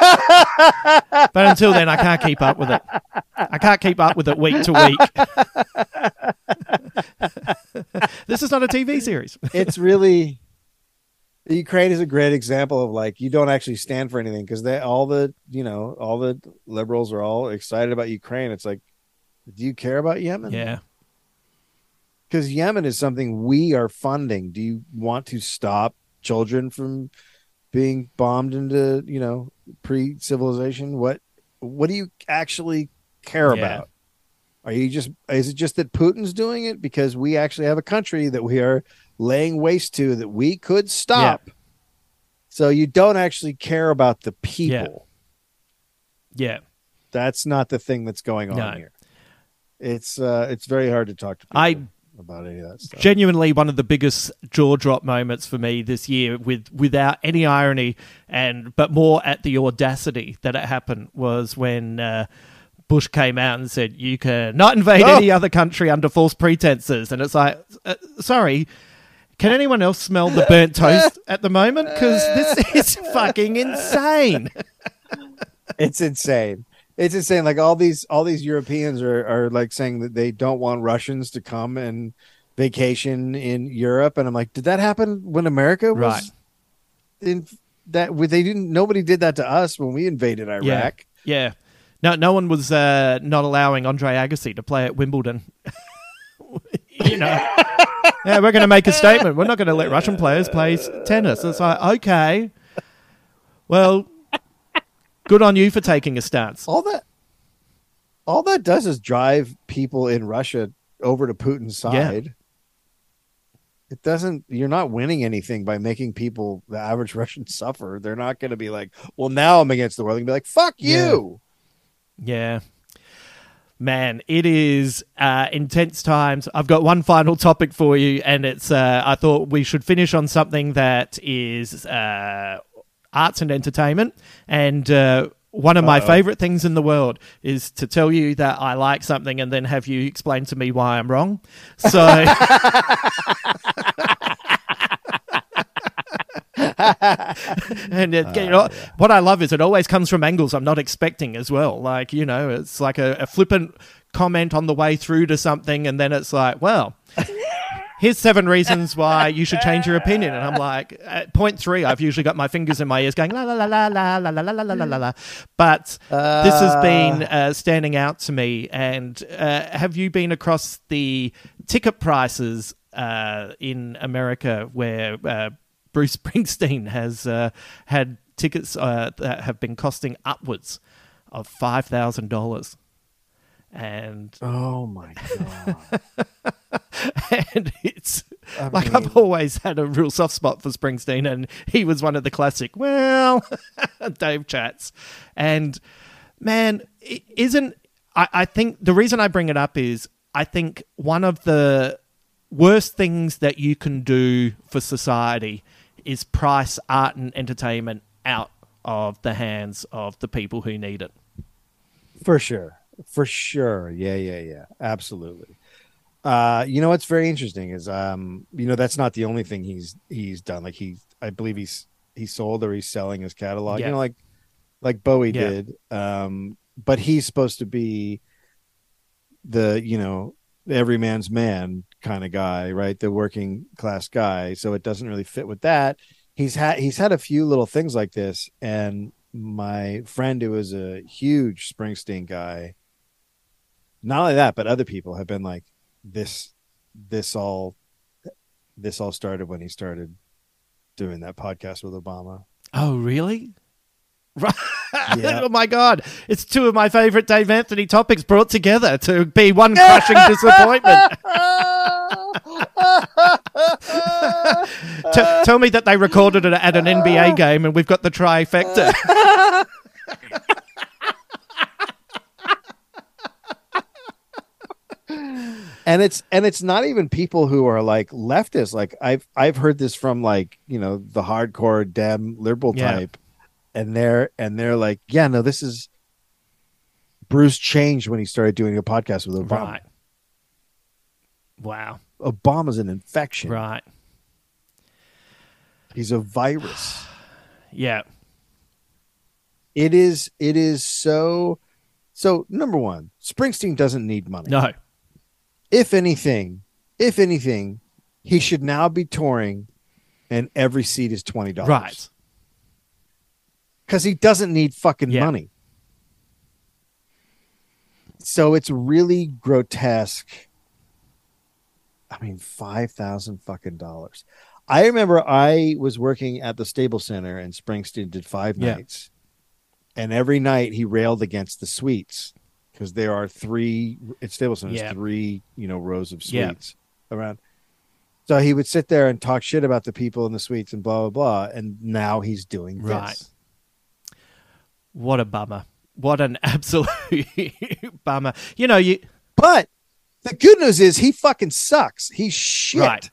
until then, I can't keep up with it. I can't keep up with it week to week. This is not a TV series. It's really, Ukraine is a great example of, like, you don't actually stand for anything, because all the liberals are all excited about Ukraine. It's like, do you care about Yemen? Yeah. Because Yemen is something we are funding. Do you want to stop children from being bombed into, pre-civilization? What do you actually care Yeah. about? Is it just that Putin's doing it because we actually have a country that we are laying waste to that we could Yeah. stop? So you don't actually care about the Yeah. people. Yeah. That's not the thing that's going on No. here. It's very hard to talk to I people about any of that stuff. genuinely one of the biggest jaw drop moments for me this year, without any irony, but more at the audacity that it happened, was when Bush came out and said you can not invade any other country under false pretenses, and it's like, sorry, can anyone else smell the burnt toast at the moment? Because this is fucking insane. It's insane. It's insane. Like all these Europeans are like saying that they don't want Russians to come and vacation in Europe, and I'm like, did that happen when America was Right. in that? They didn't. Nobody did that to us when we invaded Iraq. Yeah. No one was not allowing Andre Agassi to play at Wimbledon. Yeah, we're going to make a statement. We're not going to let Russian players play tennis. It's like, okay, well, good on you for taking a stance. All that does is drive people in Russia over to Putin's side. Yeah. It doesn't. You're not winning anything by making people, the average Russian, suffer. They're not going to be like, well, now I'm against the world. They're going to be like, fuck you. Yeah. Man, it is intense times. I've got one final topic for you, and it's I thought we should finish on something that is arts and entertainment. And one of my favorite things in the world is to tell you that I like something and then have you explain to me why I'm wrong. So... And what I love is it always comes from angles I'm not expecting as well. Like, it's like a flippant comment on the way through to something, and then it's like, well, here's 7 reasons why you should change your opinion. And I'm like, at point 3, I've usually got my fingers in my ears going, la, la, la, la, la, la, la, la, la, la, la, la. But this has been standing out to me. And have you been across the ticket prices in America where Bruce Springsteen has had tickets that have been costing upwards of $5,000? And oh my god! and it's I've always had a real soft spot for Springsteen, and he was one of the classic, well, Dave chats. And man, I think the reason I bring it up is I think one of the worst things that you can do for society is price art and entertainment out of the hands of the people who need it. For sure. Yeah. Absolutely. What's very interesting is, that's not the only thing he's done. Like I believe he sold or he's selling his catalog, Yeah. Like Bowie did. But he's supposed to be the everyman's man kind of guy, right? The working class guy. So it doesn't really fit with that. He's had a few little things like this. And my friend, who is a huge Springsteen guy, not only that, but other people have been like, this all started when he started doing that podcast with Obama. Oh, really? Right. Yeah. Oh my God. It's 2 of my favorite Dave Anthony topics brought together to be one crushing disappointment. Tell me that they recorded it at an NBA game and we've got the trifecta. And it's not even people who are like leftists. Like I've heard this from like, the hardcore Dem liberal type. And they're like, yeah, no, this is Bruce changed when he started doing a podcast with Obama. Right. Wow. Obama's an infection. Right. He's a virus. Yeah. It is so number one, Springsteen doesn't need money. No. If anything, he should now be touring and every seat is $20. Right. Because he doesn't need fucking money. So it's really grotesque. I mean, $5,000 fucking dollars. I remember I was working at the Stable Center and Springsteen did 5 Yeah. nights. And every night he railed against the suites because there are 3 at Stable Center, there's Yeah. 3, rows of Yeah. suites around. So he would sit there and talk shit about the people in the suites and blah, blah, blah. And now he's doing Right. this. What a bummer. What an absolute bummer. You know, you But the good news is he fucking sucks. He's shit. Right.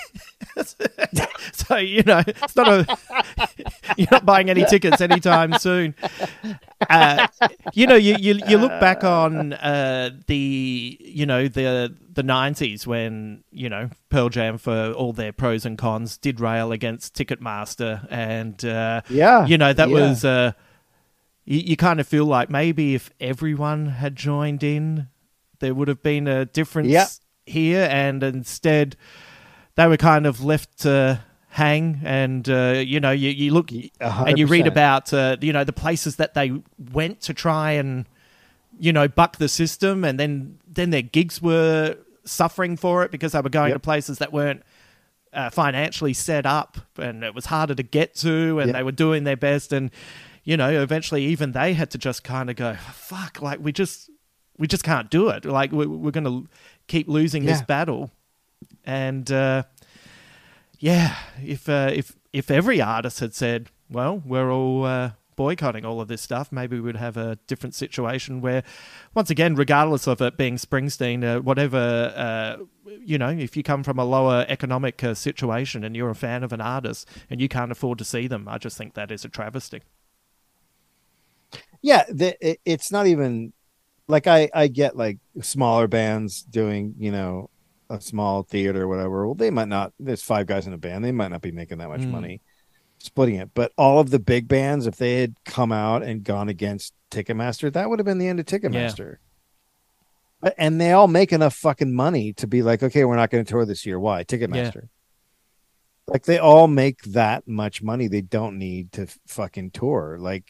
So, it's not you're not buying any tickets anytime soon. You look back on the 90s when, Pearl Jam, for all their pros and cons, did rail against Ticketmaster. And, that was, you kind of feel like maybe if everyone had joined in, there would have been a difference here. And instead, they were kind of left to hang. And, you look 100%. and you read about, the places that they went to try and, buck the system. And then their gigs were suffering for it because they were going to places that weren't financially set up, and it was harder to get to, and they were doing their best. And, eventually even they had to just kind of go, fuck, like we just can't do it. Like we're going to keep losing this battle. And if every artist had said, well, we're all boycotting all of this stuff, maybe we'd have a different situation where, once again, regardless of it being Springsteen, whatever, if you come from a lower economic situation and you're a fan of an artist and you can't afford to see them, I just think that is a travesty. Yeah, it's not even like I get like smaller bands doing, a small theater or whatever. Well, they might not. There's 5 guys in a band. They might not be making that much money splitting it. But all of the big bands, if they had come out and gone against Ticketmaster, that would have been the end of Ticketmaster. Yeah. And they all make enough fucking money to be like, okay, we're not going to tour this year. Why? Ticketmaster. Yeah. Like they all make that much money. They don't need to fucking tour. Like,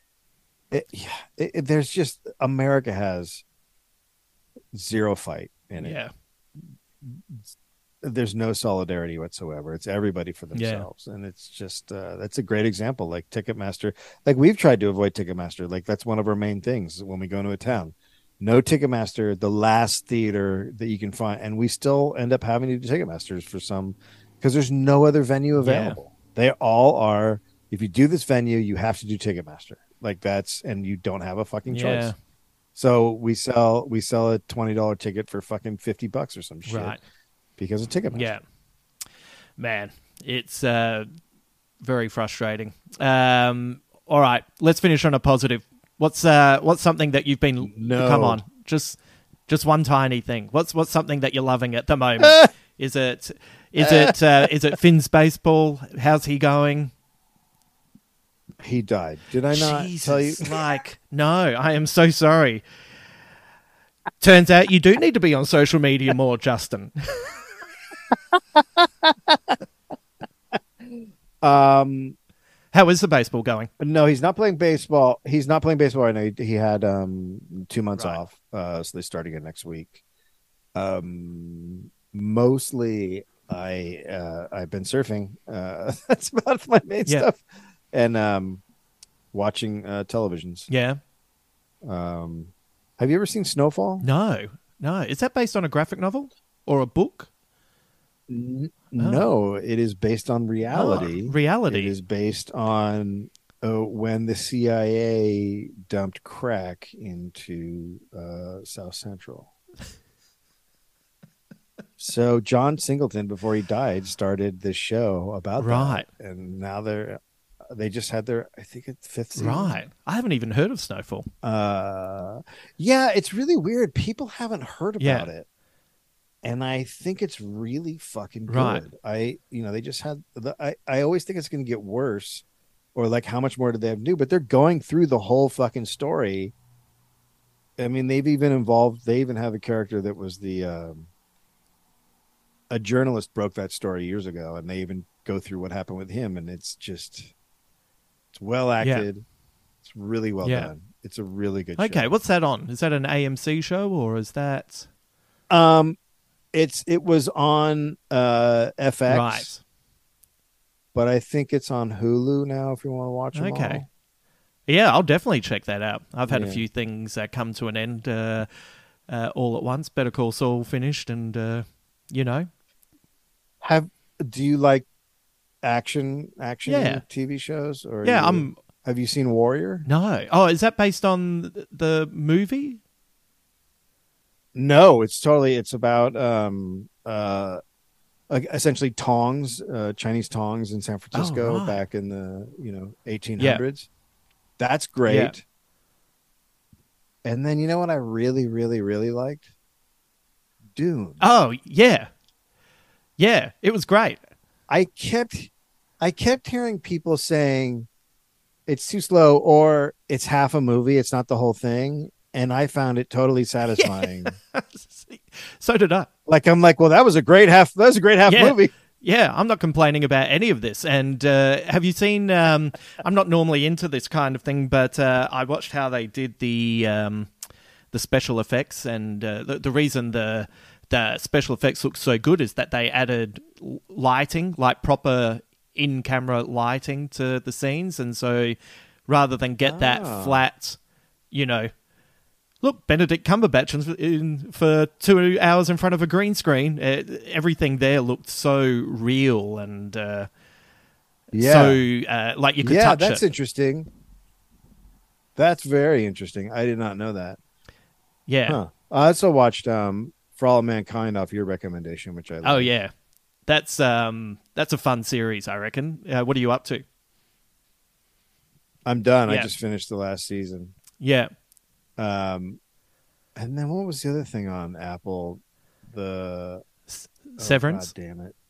there's just, America has zero fight in it. Yeah. There's no solidarity whatsoever. It's everybody for themselves. And it's just, that's a great example. Like Ticketmaster, like we've tried to avoid Ticketmaster. Like that's one of our main things when we go into a town. No Ticketmaster, the last theater that you can find. And we still end up having to do Ticketmasters for some, because there's no other venue available. Yeah. They all are, if you do this venue, you have to do Ticketmaster. Like that's, and you don't have a fucking choice. So we sell a $20 ticket for fucking $50 or some shit, right? Because of Ticketmaster. Yeah, man, it's very frustrating. All right, let's finish on a positive. What's something that you've been? No. Come on, just one tiny thing. What's something that you're loving at the moment? Is it Finn's baseball? How's he going? He died. Did I not tell you? Like, no, I am so sorry. Turns out you do need to be on social media more, Justin. How is the baseball going? No, he's not playing baseball. He's not playing baseball right now. He had 2 months off. So they start again next week. Mostly I've been surfing. That's about my main stuff. And watching televisions. Yeah. Have you ever seen Snowfall? No. Is that based on a graphic novel or a book? No, it is based on reality. Reality. It is based on when the CIA dumped crack into South Central. So John Singleton, before he died, started this show about that. And now they just had their, I think it's 5th season. Right. I haven't even heard of Snowfall. Yeah, it's really weird. People haven't heard about it. And I think it's really fucking good. Right. They just had I always think it's going to get worse, or like how much more do they have to do? But they're going through the whole fucking story. I mean, they even have a character that was a journalist broke that story years ago, and they even go through what happened with him, and it's well acted. Yeah. It's really well done. It's a really good show. Okay, what's that on? Is that an AMC show, or is that it was on FX. Right. but I think it's on Hulu now if you want to watch them Okay. all. Yeah, I'll definitely check that out. I've had a Yeah. few things come to an end all at once. Better Call Saul finished, and you know, Do you like action yeah, TV shows, or yeah. have you seen Warrior? No. Oh, is that based on the movie? No, it's about like essentially tongs, Chinese tongs in San Oh, Francisco right. back in the Yeah, 1800s. That's yeah. great. And then you know what I really really really liked? Dune. Oh, yeah, yeah. It was great. I kept I kept hearing people saying it's too slow or it's half a movie, it's not the whole thing, and I found it totally Yeah. satisfying. So did I. Like I'm like, well, that was a great half. That was a great half Yeah. movie. Yeah, I'm not complaining about any of this. And have you seen? I'm not normally into this kind of thing, but I watched how they did the special effects, and the reason the special effects look so good is that they added lighting, like proper in-camera lighting to the scenes, and so rather than get that Ah. flat, you know. Look, Benedict Cumberbatch for 2 hours in front of a green screen. Everything there looked so real and Yeah. so like you could Yeah, touch that's it. interesting. That's very interesting. I did not know that. Yeah. Huh. I also watched For All Mankind off your recommendation, which I liked. Oh yeah. That's a fun series, I reckon. What are you up to? I'm done. I Yeah. just finished the last season. Yeah. And then what was the other thing on Apple? The Severance? God damn it!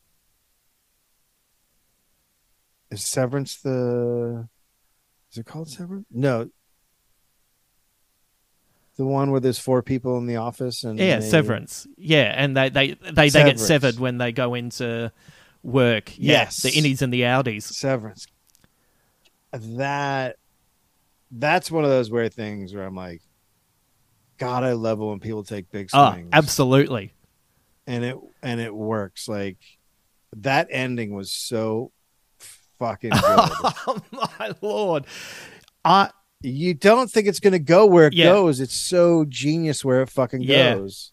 Is Severance the? Is it called Severance? No, the one where there's 4 people in the office and Yeah, Severance. Yeah, and they get Severance. severed when they go into work. Yeah, Yes. the innies and the outies. Severance. That's one of those weird things where I'm like, God, I love it when people take big Oh, swings. absolutely. And it works. Like that ending was so fucking good. Oh my lord. I You don't think it's gonna go where it Yeah. goes. It's so genius where it fucking Yeah. goes.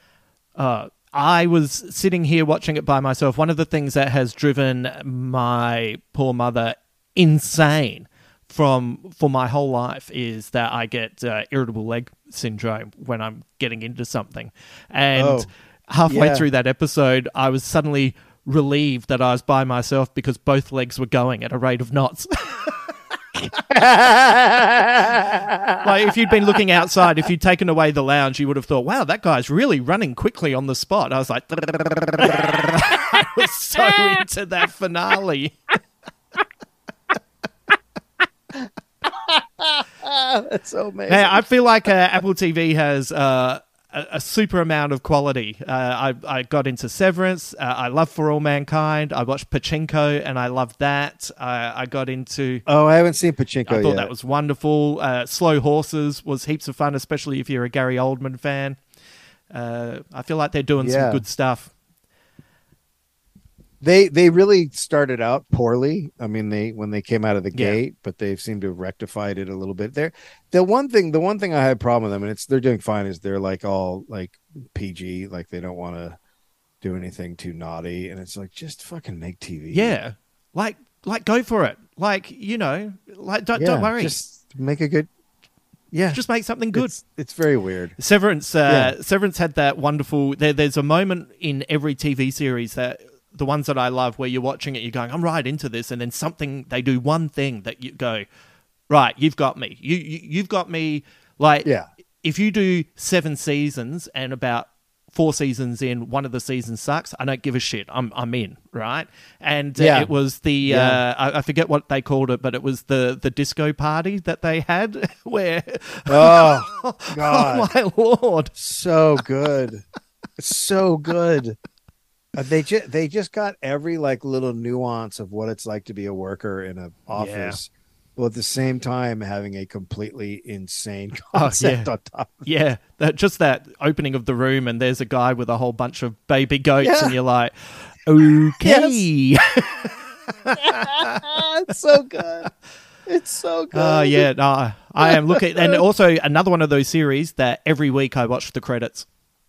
I was sitting here watching it by myself. One of the things that has driven my poor mother insane for my whole life is that I get irritable leg syndrome when I'm getting into something. And Oh, halfway yeah. through that episode, I was suddenly relieved that I was by myself because both legs were going at a rate of knots. Like if you'd been looking outside, if you'd taken away the lounge, you would have thought, wow, that guy's really running quickly on the spot. I was like, I was so into that finale. That's so amazing. Hey, I feel like Apple TV has a super amount of quality. I got into Severance. I love For All Mankind. I watched Pachinko, and I loved that. I got into... Oh, I haven't seen Pachinko I thought yet. that was wonderful. Slow Horses was heaps of fun, especially if you're a Gary Oldman fan. I feel like they're doing some Yeah. good stuff. They really started out poorly. I mean, when they came out of the Yeah. gate, but they've seemed to have rectified it a little bit. The one thing I had a problem with them, and they're doing fine, is they're like all like PG, like they don't want to do anything too naughty, and it's like just fucking make TV. Yeah, like go for it. Like don't worry. Just make a good. Yeah, Just make something good. It's very weird. Severance. Yeah. Severance had that wonderful. There's a moment in every TV series that the ones that I love where you're watching it, you're going, I'm right into this, and then they do one thing that you go, right, you've got me. You've got me. Like, Yeah. if you do 7 seasons and about 4 seasons in, one of the seasons sucks, I don't give a shit. I'm in, right? And Yeah. it was the Yeah. I forget what they called it, but it was the disco party that they had where Oh God, oh my lord. so good, so good. They just got every like little nuance of what it's like to be a worker in an office, while at the same time having a completely insane concept yeah. on top. Yeah, that opening of the room and there's a guy with a whole bunch of baby goats Yeah. and you're like, okay. It's so good. It's so good. Yeah, no, I am looking. And also another one of those series that every week I watch the credits.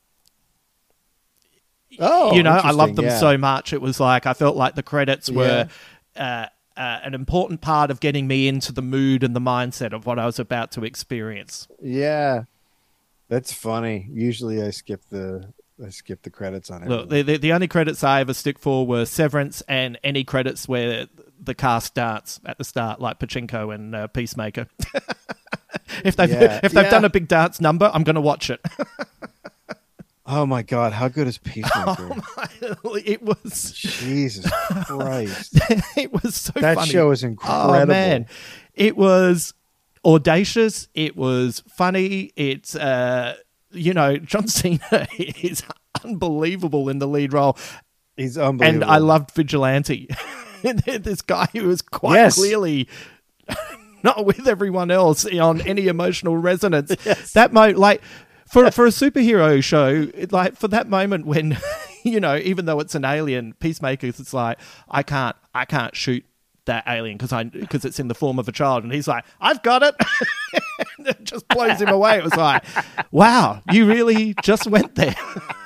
Oh, you know, I interesting, loved them yeah. so much. It was like I felt like the credits were an important part of getting me into the mood and the mindset of what I was about to experience. Yeah, that's funny. Usually, I skip the credits on it. Look, the only credits I ever stick for were Severance and any credits where the cast starts at the start, like Pachinko and Peacemaker. if they've done a big dance number, I'm going to watch it. Oh my God, how good is Peacemaker? It was Jesus Christ. It was so that funny. show is incredible. Oh man, it was audacious. It was funny. It's John Cena is unbelievable in the lead role. He's unbelievable. And I loved Vigilante. This guy who was quite clearly not with everyone else on any emotional resonance. Yes. That for a superhero show, like for that moment when, even though it's an alien, Peacemaker, it's like, I can't shoot that alien because it's in the form of a child. And he's like, I've got it. And it just blows him away. It was like, wow, you really just went there.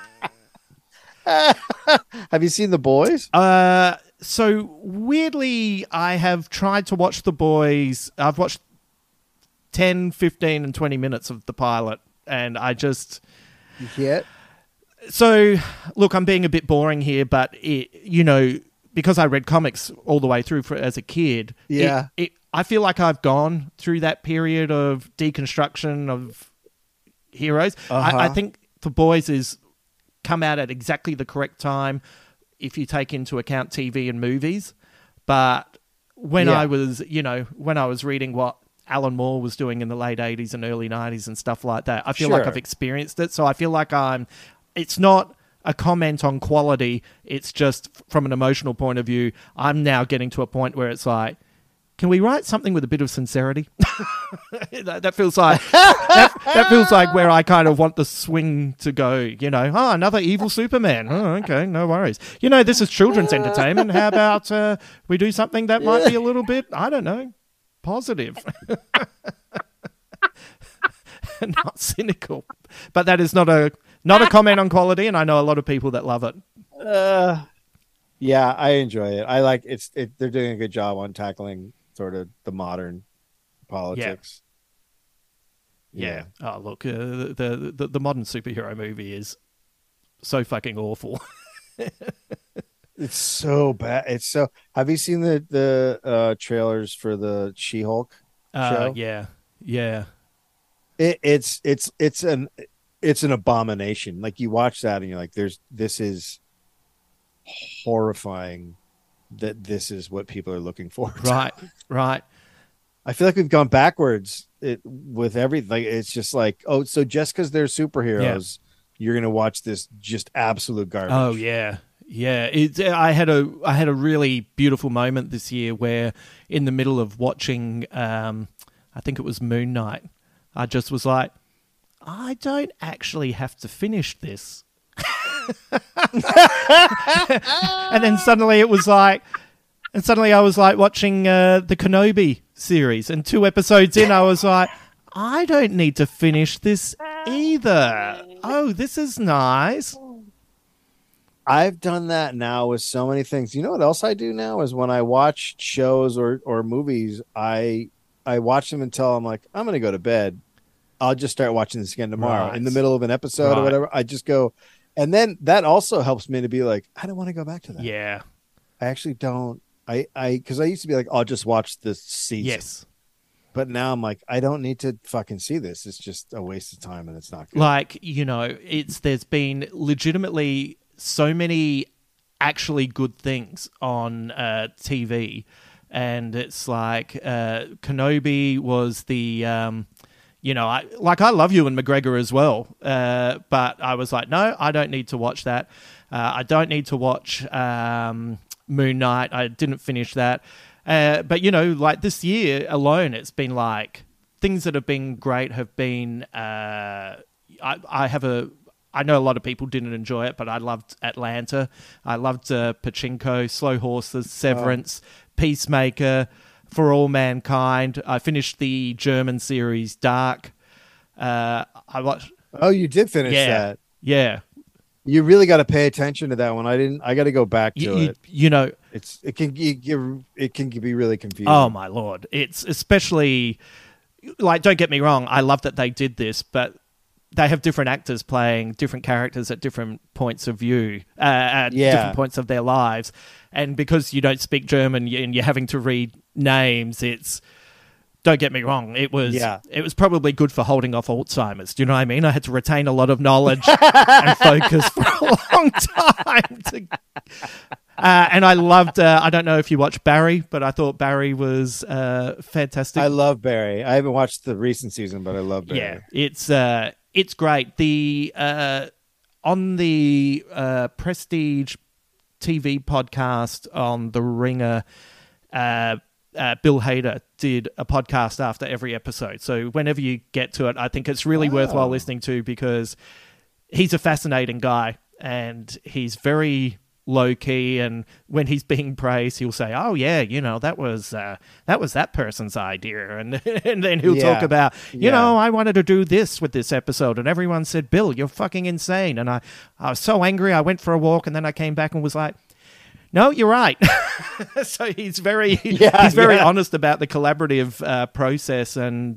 Have you seen The Boys? So weirdly, I have tried to watch The Boys. I've watched 10, 15, and 20 minutes of the pilot. And I just... Yeah. So, look, I'm being a bit boring here, but, because I read comics all the way through as a kid, I feel like I've gone through that period of deconstruction of heroes. I think The Boys is come out at exactly the correct time if you take into account TV and movies. But when I was, when I was reading what Alan Moore was doing in the late 80s and early 90s and stuff like that, I feel like I've experienced it. So I feel like it's not a comment on quality. It's just from an emotional point of view, I'm now getting to a point where it's like, can we write something with a bit of sincerity? that feels like that feels like where I kind of want the swing to go. Another evil Superman. Oh, okay, no worries. This is children's entertainment. How about we do something that might be a little bit, I don't know, positive, not cynical. But that is not a comment on quality, and I know a lot of people that love it. Yeah, I enjoy it. I like it. They're doing a good job on tackling sort of the modern politics. Yeah. Oh, look, the modern superhero movie is so fucking awful. It's so bad. It's so. Have you seen the trailers for the She-Hulk show? Yeah. It's an abomination. Like, you watch that and you're like, this is horrifying. That this is what people are looking for. Right. I feel like we've gone backwards with everything. Like, it's just like, oh, so just because they're superheroes, you're gonna watch this just absolute garbage. Oh yeah. I had a really beautiful moment this year where, in the middle of watching, I think it was Moon Knight, I just was like, I don't actually have to finish this. And then suddenly I was like watching the Kenobi series, and 2 episodes in, I was like, I don't need to finish this either. Oh, this is nice. I've done that now with so many things. You know what else I do now is when I watch shows or movies, I watch them until I'm like, I'm going to go to bed. I'll just start watching this again tomorrow in the middle of an episode or whatever. I just go. And then that also helps me to be like, I don't want to go back to that. Yeah. I actually don't. Because I used to be like, I'll just watch this season. Yes. But now I'm like, I don't need to fucking see this. It's just a waste of time and it's not good. Like, there's been legitimately so many actually good things on TV. And it's like Kenobi was the... I love Ewan McGregor as well, but I was like, no, I don't need to watch that. I don't need to watch Moon Knight. I didn't finish that. But, like this year alone, it's been like things that have been great have been... I have a I know a lot of people didn't enjoy it, but I loved Atlanta. I loved Pachinko, Slow Horses, Severance, Peacemaker, For All Mankind. I finished the German series Dark. I watched. Oh, you did finish Yeah, that. yeah. You really got to pay attention to that one. I didn't. I got to go back to it. You know, It can be really confusing. oh my lord! It's especially like, don't get me wrong, I love that they did this, but they have different actors playing different characters at different points of view, at different points of their lives, and because you don't speak German and you're having to read names, it's. Don't get me wrong, it was probably good for holding off Alzheimer's. Do you know what I mean? I had to retain a lot of knowledge and focus for a long time. And I loved, I don't know if you watched Barry, but I thought Barry was fantastic. I love Barry. I haven't watched the recent season, but I love Barry. Yeah, it's great. The on the Prestige TV podcast on The Ringer, Bill Hader did a podcast after every episode. So whenever you get to it, I think it's really worthwhile listening to, because he's a fascinating guy and he's very low key. And when he's being praised, he'll say, "Oh yeah, that was that person's idea," and and then he'll talk about, I wanted to do this with this episode, and everyone said, "Bill, you're fucking insane." And I was so angry. I went for a walk, and then I came back and was like, "No, you're right." So he's very honest about the collaborative process, and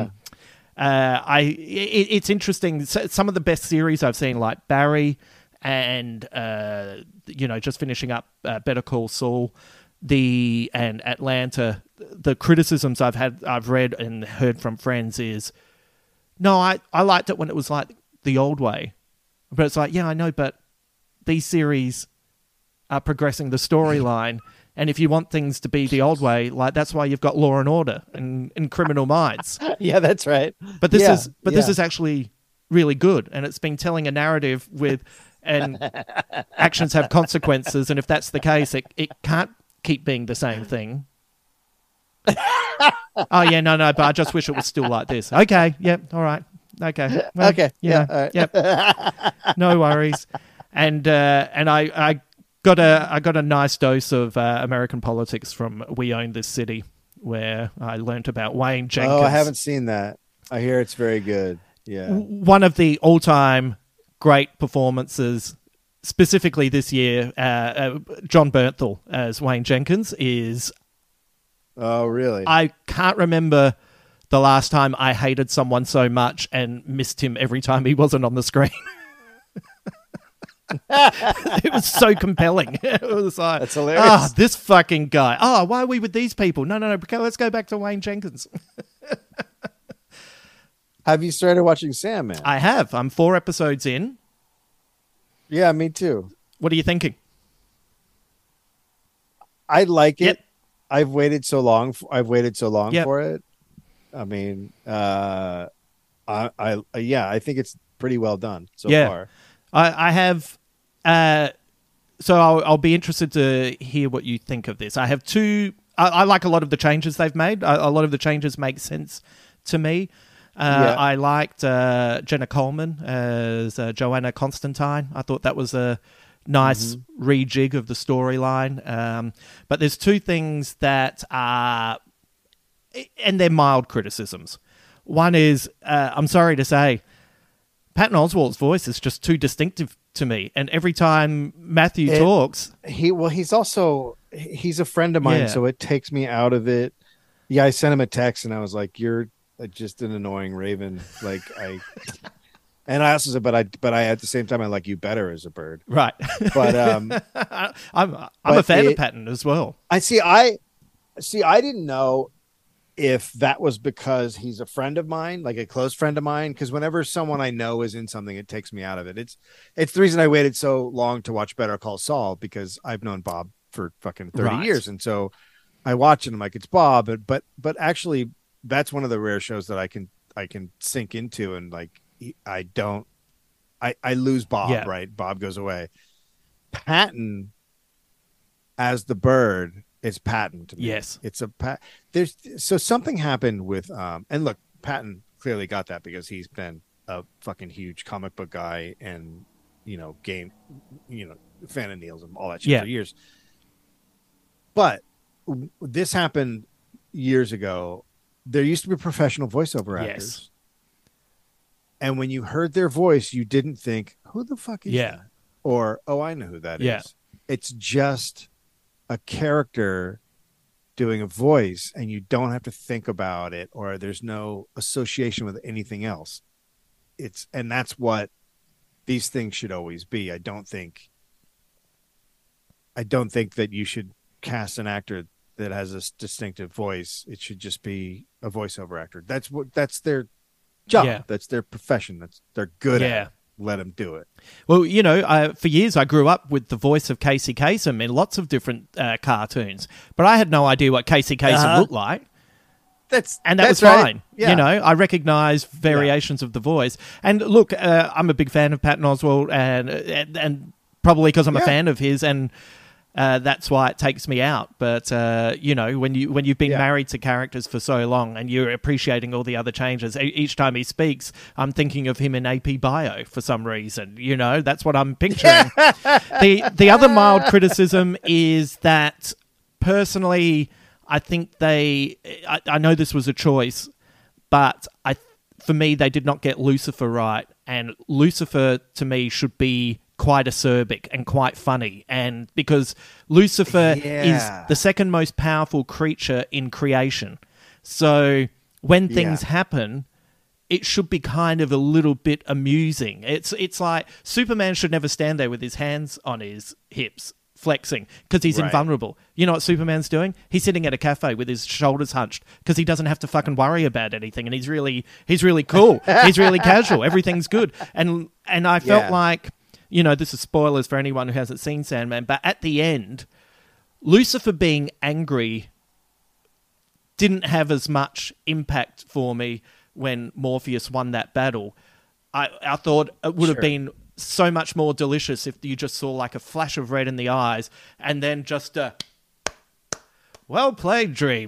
it's interesting. Some of the best series I've seen, like Barry, and just finishing up Better Call Saul, and Atlanta. The criticisms I've read and heard from friends is, no, I liked it when it was like the old way, but it's like, yeah, I know, but these series are progressing the storyline, and if you want things to be the old way, like, that's why you've got Law and Order and Criminal Minds. Yeah, that's right. But this is actually really good, and it's been telling a narrative and actions have consequences, and if that's the case, it can't keep being the same thing. Oh yeah, no, but I just wish it was still like this. Okay, yep, all right, okay, well, okay, yep, no worries. And I got a nice dose of American politics from We Own This City, where I learnt about Wayne Jenkins. Oh, I haven't seen that. I hear it's very good. Yeah, one of the all-time great performances, specifically this year. John Bernthal as Wayne Jenkins is. Oh, really? I can't remember the last time I hated someone so much and missed him every time he wasn't on the screen. It was so compelling. It was like, that's hilarious. This fucking guy. Why are we with these people? No, let's go back to Wayne Jenkins. Have you started watching Sandman? I have. I'm 4 episodes in. Yeah, me too. What are you thinking? I like it. Yep. I've waited so long Yep. for it. I mean, I think it's pretty well done so far. I have, so I'll be interested to hear what you think of this. I have 2. I like a lot of the changes they've made. A lot of the changes make sense to me. I liked Jenna Coleman as Joanna Constantine. I thought that was a nice rejig of the storyline. But there's 2 things that are, and they're mild criticisms. One is, I'm sorry to say, Patton Oswalt's voice is just too distinctive to me, and every time Matthew talks, he's a friend of mine, so it takes me out of it. Yeah, I sent him a text and I was like, "You're just an annoying raven." Like and I also said, but I at the same time I like you better as a bird, right? But I'm a fan of Patton as well. I didn't know if that was because he's a friend of mine, like a close friend of mine, because whenever someone I know is in something, it takes me out of it. It's the reason I waited so long to watch Better Call Saul, because I've known Bob for fucking 30 years. And so I watch it and I'm like, it's Bob, but actually that's one of the rare shows that I can sink into, and like, I lose Bob, right? Bob goes away. Patton as the bird, it's Patton to me. Yes. It's so something happened with and look, Patton clearly got that because he's been a fucking huge comic book guy and, game, fan of Neil's and all that shit for years. But this happened years ago. There used to be professional voiceover actors. Yes. And when you heard their voice, you didn't think, who the fuck is that? Or, oh, I know who that is. It's just a character doing a voice, and you don't have to think about it, or there's no association with anything else. And that's what these things should always be. I don't think that you should cast an actor that has a distinctive voice. It should just be a voiceover actor. That's their job. Yeah. That's their profession. They're good at it. Let them do it. Well, for years I grew up with the voice of Casey Kasem in lots of different cartoons, but I had no idea what Casey Kasem looked like. That was fine. Yeah. I recognise variations of the voice. And look, I'm a big fan of Patton Oswalt, and probably because I'm a fan of his, and that's why it takes me out. But when you've been married to characters for so long and you're appreciating all the other changes, each time he speaks, I'm thinking of him in AP Bio for some reason. That's what I'm picturing. The other mild criticism is that personally, I think I know this was a choice, but for me, they did not get Lucifer right. And Lucifer, to me, should be quite acerbic and quite funny. And because Lucifer is the second most powerful creature in creation. So when things happen, it should be kind of a little bit amusing. It's like Superman should never stand there with his hands on his hips, flexing, because he's invulnerable. You know what Superman's doing? He's sitting at a cafe with his shoulders hunched because he doesn't have to fucking worry about anything, and he's really cool. He's really casual. Everything's good. And I felt like, this is spoilers for anyone who hasn't seen Sandman, but at the end, Lucifer being angry didn't have as much impact for me when Morpheus won that battle. I thought it would have been so much more delicious if you just saw like a flash of red in the eyes and then just a well played, Dream,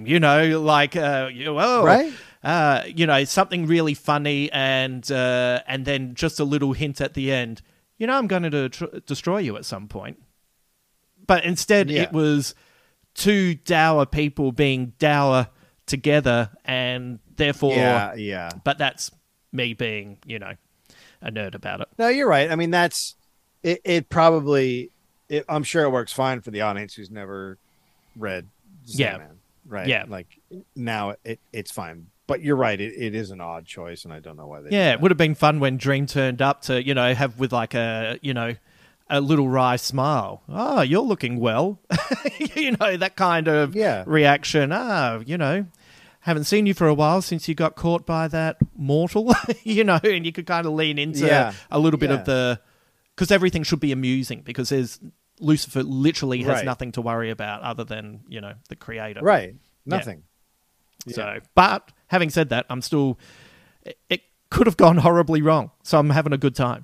something really funny and then just a little hint at the end, I'm going to destroy you at some point. But instead it was two dour people being dour together, and therefore but that's me being a nerd about it. No, you're right. I mean, that's it probably I'm sure it works fine for the audience who's never read Sandman, right? Like now it's fine, but you're right, it is an odd choice, and I don't know why they it would have been fun when Dream turned up to have with like a little wry smile. Oh, you're looking well. That kind of reaction. Haven't seen you for a while since you got caught by that mortal, and you could kind of lean into a little bit of because everything should be amusing, because Lucifer literally has nothing to worry about other than, the creator. Right. Nothing. Yeah. So, but having said that, it could have gone horribly wrong. So I'm having a good time.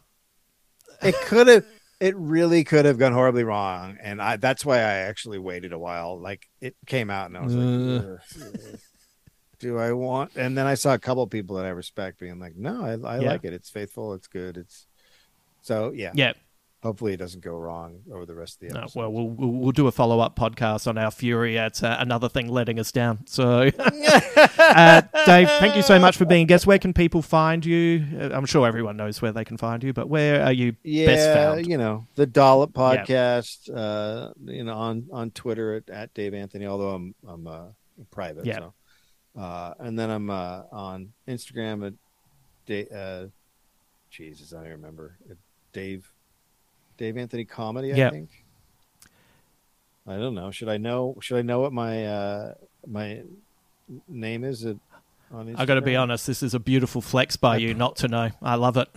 It really could have gone horribly wrong. And that's why I actually waited a while. Like, it came out and I was like, do I want? And then I saw a couple of people that I respect being like, no, I like it. It's faithful. It's good. Yeah. Hopefully it doesn't go wrong over the rest of the episode. Well, we'll do a follow-up podcast on our fury at another thing letting us down. So, Dave, thank you so much for being a guest. Where can people find you? I'm sure everyone knows where they can find you, but where are you best found? The Dollop Podcast, on Twitter at Dave Anthony, although I'm private. Yeah. So. And then I'm on Instagram at Jesus, I don't remember. Dave Anthony Comedy, I think. I don't know. Should I know what my name is on Instagram? I got to be honest, this is a beautiful flex by you not to know. I love it.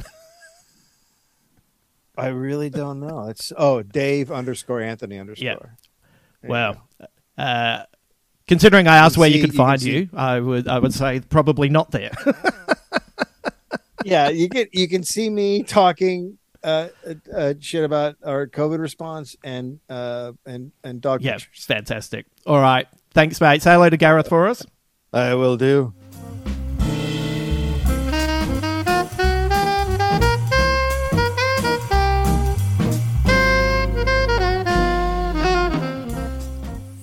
I really don't know. It's Dave _Anthony_. Yeah. Well, considering I asked where you could find you, I would say probably not there. Yeah, you can see me talking shit about our COVID response and dog pictures. Fantastic. All right. Thanks, mate. Say hello to Gareth for us. I will do.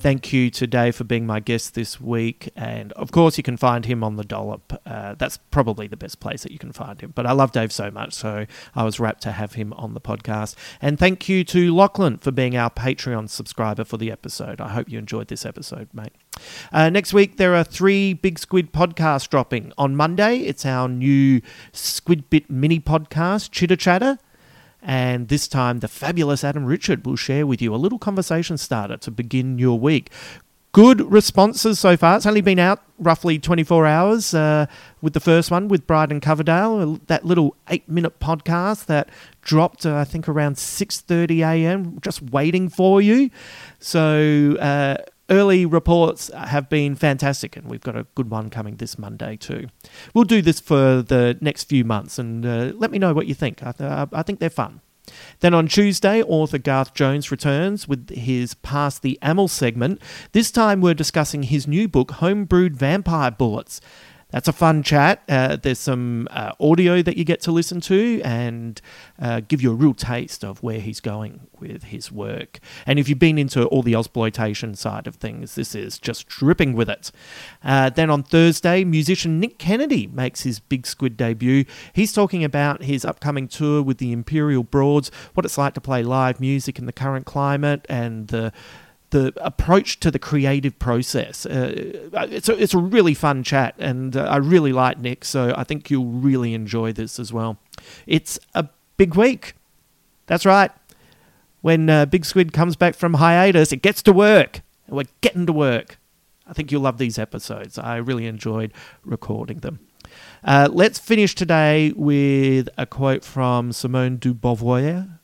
Thank you to Dave for being my guest this week. And of course, you can find him on The Dollop. That's probably the best place that you can find him. But I love Dave so much, so I was rapt to have him on the podcast. And thank you to Lachlan for being our Patreon subscriber for the episode. I hope you enjoyed this episode, mate. Next week, there are 3 Big Squid podcasts dropping. On Monday, it's our new Squid Bit mini podcast, Chitter Chatter. And this time, the fabulous Adam Richard will share with you a little conversation starter to begin your week. Good responses so far. It's only been out roughly 24 hours with the first one with Bryden Coverdale, that little 8-minute podcast that dropped, I think, around 6:30 a.m., just waiting for you. So early reports have been fantastic, and we've got a good one coming this Monday too. We'll do this for the next few months, and let me know what you think. I think they're fun. Then on Tuesday, author Garth Jones returns with his Past the Amyl segment. This time we're discussing his new book, Homebrewed Vampire Bullets. That's a fun chat. There's some audio that you get to listen to and give you a real taste of where he's going with his work. And if you've been into all the exploitation side of things, this is just dripping with it. Then on Thursday, musician Nick Kennedy makes his Big Squid debut. He's talking about his upcoming tour with the Imperial Broads, what it's like to play live music in the current climate, and the approach to the creative process. It's a really fun chat, and I really like Nick, so I think you'll really enjoy this as well. It's a big week. That's right. When Big Squid comes back from hiatus, it gets to work. And we're getting to work. I think you'll love these episodes. I really enjoyed recording them. Let's finish today with a quote from Simone de Beauvoir.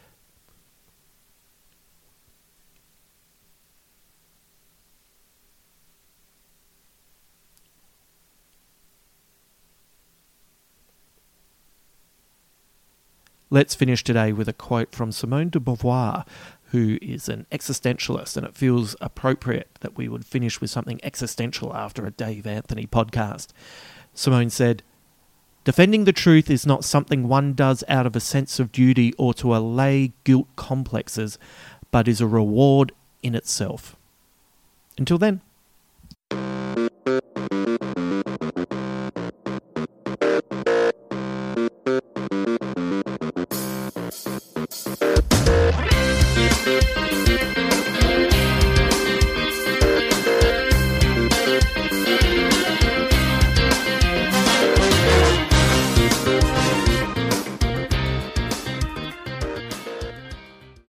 Let's finish today with a quote from Simone de Beauvoir, who is an existentialist, and it feels appropriate that we would finish with something existential after a Dave Anthony podcast. Simone said, "Defending the truth is not something one does out of a sense of duty or to allay guilt complexes, but is a reward in itself." Until then.